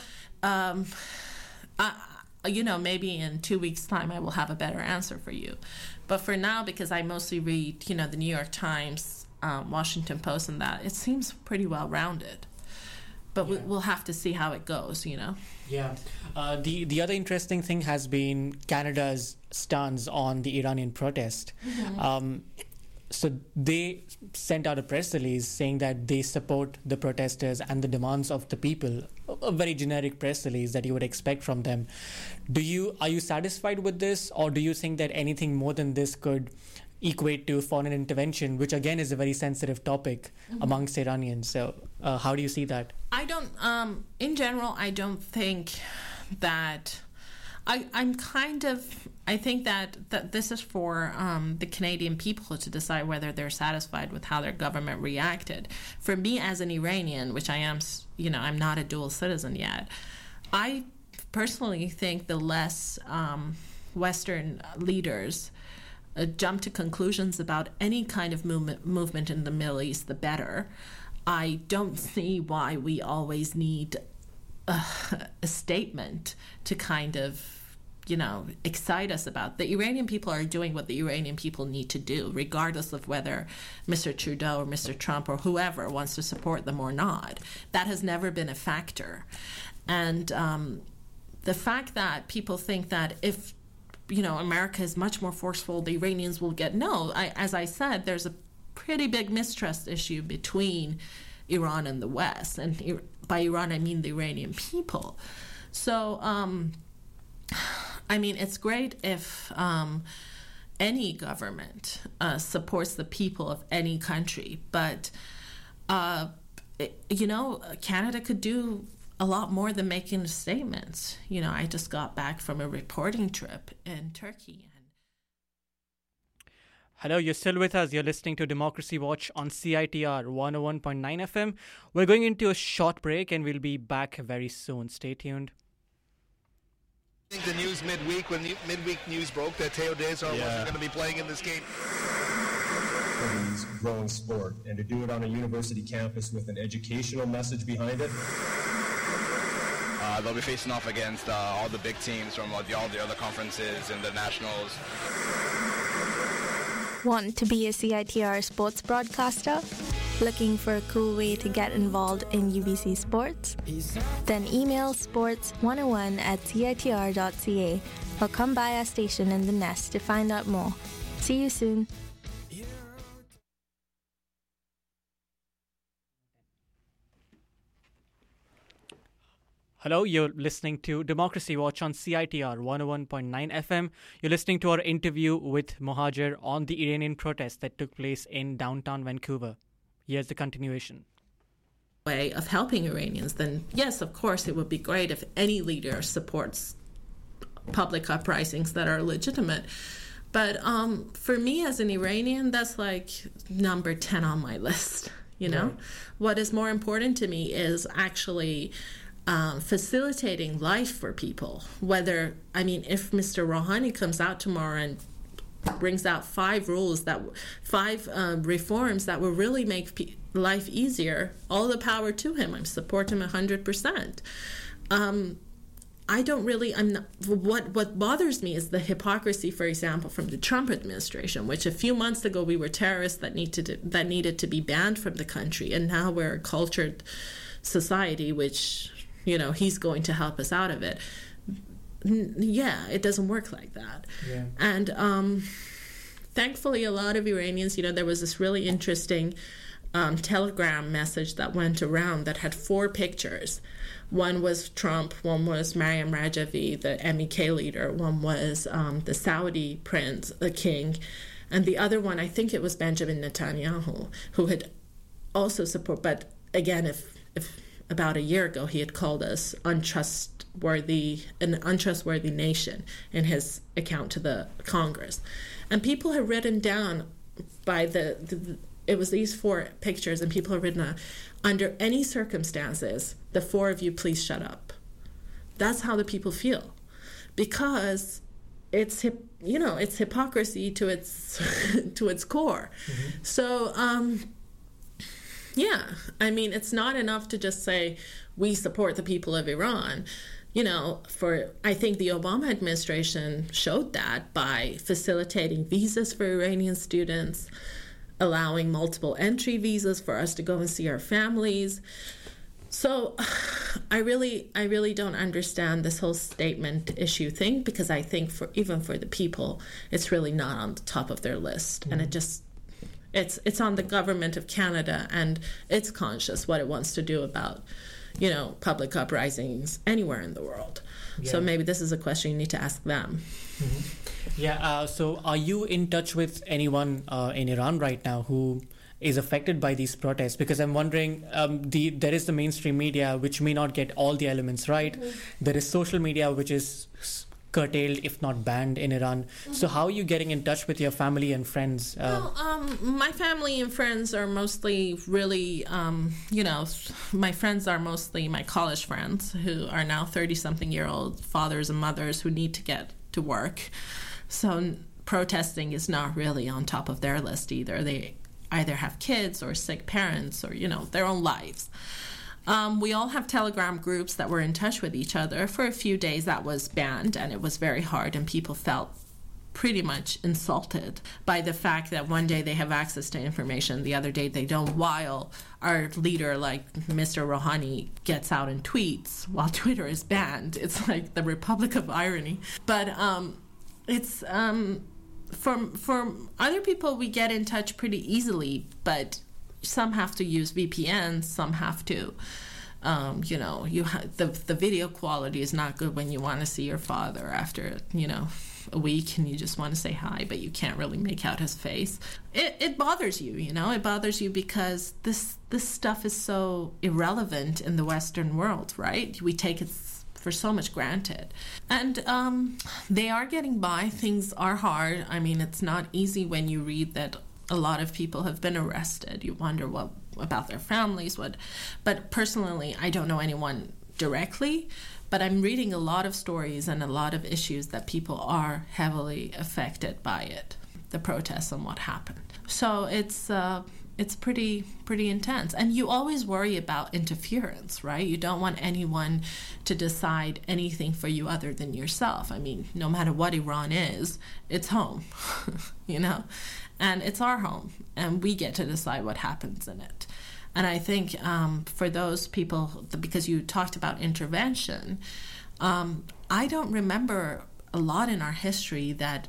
maybe in 2 weeks' time I will have a better answer for you. But for now, because I mostly read, the New York Times, Washington Post and that, it seems pretty well-rounded. But we'll have to see how it goes, Yeah. The other interesting thing has been Canada's stance on the Iranian protest. So they sent out a press release saying that they support the protesters and the demands of the people, a very generic press release that you would expect from them. Are you satisfied with this, or do you think that anything more than this could equate to foreign intervention, which again is a very sensitive topic amongst Iranians? So how do you see that? I don't, in general, I don't think that... I think that this is for the Canadian people to decide whether they're satisfied with how their government reacted. For me as an Iranian, which I am, I'm not a dual citizen yet, I personally think the less Western leaders jump to conclusions about any kind of movement in the Middle East, the better. I don't see why we always need a statement to kind of, excite us about. The Iranian people are doing what the Iranian people need to do, regardless of whether Mr. Trudeau or Mr. Trump or whoever wants to support them or not. That has never been a factor. And the fact that people think that if, America is much more forceful, the Iranians will get... No, as I said, there's a pretty big mistrust issue between Iran and the West. And by Iran, I mean the Iranian people. So... it's great if any government supports the people of any country, but, Canada could do a lot more than making statements. I just got back from a reporting trip in Turkey. Hello, you're still with us. You're listening to Democracy Watch on CITR 101.9 FM. We're going into a short break and we'll be back very soon. Stay tuned. I think the news midweek, when the midweek news broke that Teo Desar wasn't going to be playing in this game. Growing sport, and to do it on a university campus with an educational message behind it. They'll be facing off against all the big teams from all the other conferences and the nationals. Want to be a CITR sports broadcaster? Looking for a cool way to get involved in UBC sports? Then email sports101@citr.ca or come by our station in the Nest to find out more. See you soon. Hello, you're listening to Democracy Watch on CITR 101.9 FM. You're listening to our interview with Mohajer on the Iranian protest that took place in downtown Vancouver. Here's the continuation. Way of helping Iranians, then yes, of course, it would be great if any leader supports public uprisings that are legitimate. But for me as an Iranian, that's like number 10 on my list, Right. What is more important to me is actually facilitating life for people. If Mr. Rouhani comes out tomorrow and brings out 5 reforms that will really make life easier, all the power to him. I support him 100%. What bothers me is the hypocrisy, for example, from the Trump administration, which a few months ago we were terrorists that needed to be banned from the country, and now we're a cultured society, which, he's going to help us out of it. Yeah, it doesn't work like that. Yeah. And thankfully, a lot of Iranians, there was this really interesting Telegram message that went around that had 4 pictures. One was Trump, one was Maryam Rajavi, the MEK leader, one was the Saudi prince, the king, and the other one, I think it was Benjamin Netanyahu, who had also support. But again, if about a year ago he had called us an untrustworthy nation in his account to the Congress, and people have written down by it was these 4 pictures, and people have written under any circumstances, the 4 of you please shut up. That's how the people feel, because it's hypocrisy to its to its core. Mm-hmm. So it's not enough to just say we support the people of Iran. I think the Obama administration showed that by facilitating visas for Iranian students, allowing multiple entry visas for us to go and see our families. So I really don't understand this whole statement issue thing, because I think even for the people, it's really not on the top of their list. Mm-hmm. And it's on the government of Canada, and it's conscious what it wants to do about, public uprisings anywhere in the world. Yeah. So maybe this is a question you need to ask them. Mm-hmm. Yeah. So are you in touch with anyone in Iran right now who is affected by these protests? Because I'm wondering, there is the mainstream media, which may not get all the elements right. Mm-hmm. There is social media, which is curtailed, if not banned, in Iran. Mm-hmm. So how are you getting in touch with your family and friends? My family and friends are mostly really, my friends are mostly my college friends who are now 30-something-year-old fathers and mothers who need to get to work. So protesting is not really on top of their list either. They either have kids or sick parents or, their own lives. We all have Telegram groups that were in touch with each other. For a few days that was banned, and it was very hard, and people felt pretty much insulted by the fact that one day they have access to information, the other day they don't, while our leader, like Mr. Rouhani, gets out and tweets while Twitter is banned. It's like the Republic of Irony. But it's... For other people, we get in touch pretty easily, but some have to use VPNs, some have to, the video quality is not good when you want to see your father after, a week, and you just want to say hi, but you can't really make out his face. It bothers you, it bothers you because this stuff is so irrelevant in the Western world, right? We take it for so much granted. And they are getting by. Things are hard. I mean, it's not easy when you read that a lot of people have been arrested. You wonder what about their families, but personally, I don't know anyone directly, but I'm reading a lot of stories and a lot of issues that people are heavily affected by it, the protests and what happened. So it's pretty intense. And you always worry about interference, right? You don't want anyone to decide anything for you other than yourself. I mean, no matter what Iran is, it's home, and it's our home, and we get to decide what happens in it. And I think for those people, because you talked about intervention, I don't remember a lot in our history that,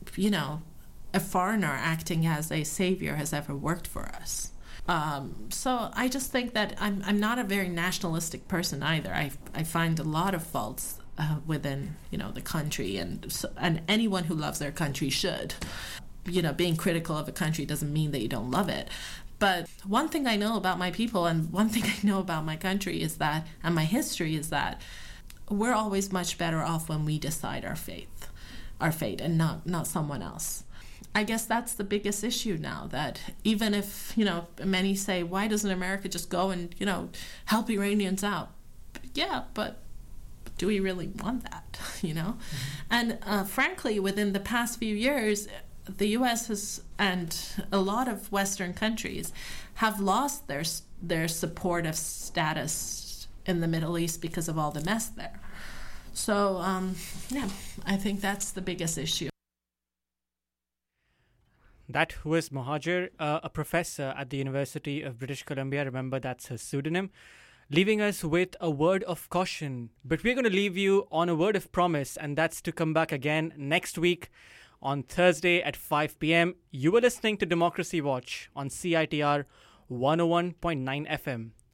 a foreigner acting as a savior has ever worked for us. So I just think that I'm not a very nationalistic person either. I find a lot of faults within the country, and anyone who loves their country should. Being critical of a country doesn't mean that you don't love it. But one thing I know about my people, and one thing I know about my country is that, and my history is that, we're always much better off when we decide our fate, and not someone else. I guess that's the biggest issue now, that even if, many say, why doesn't America just go and, help Iranians out? Yeah, but do we really want that, Mm-hmm. And frankly, within the past few years, the U.S. and a lot of Western countries have lost their supportive status in the Middle East because of all the mess there. So, I think that's the biggest issue. That was Mohajer, a professor at the University of British Columbia. Remember, that's her pseudonym. Leaving us with a word of caution. But we're going to leave you on a word of promise, and that's to come back again next week on Thursday at 5 p.m. You were listening to Democracy Watch on CITR 101.9 FM.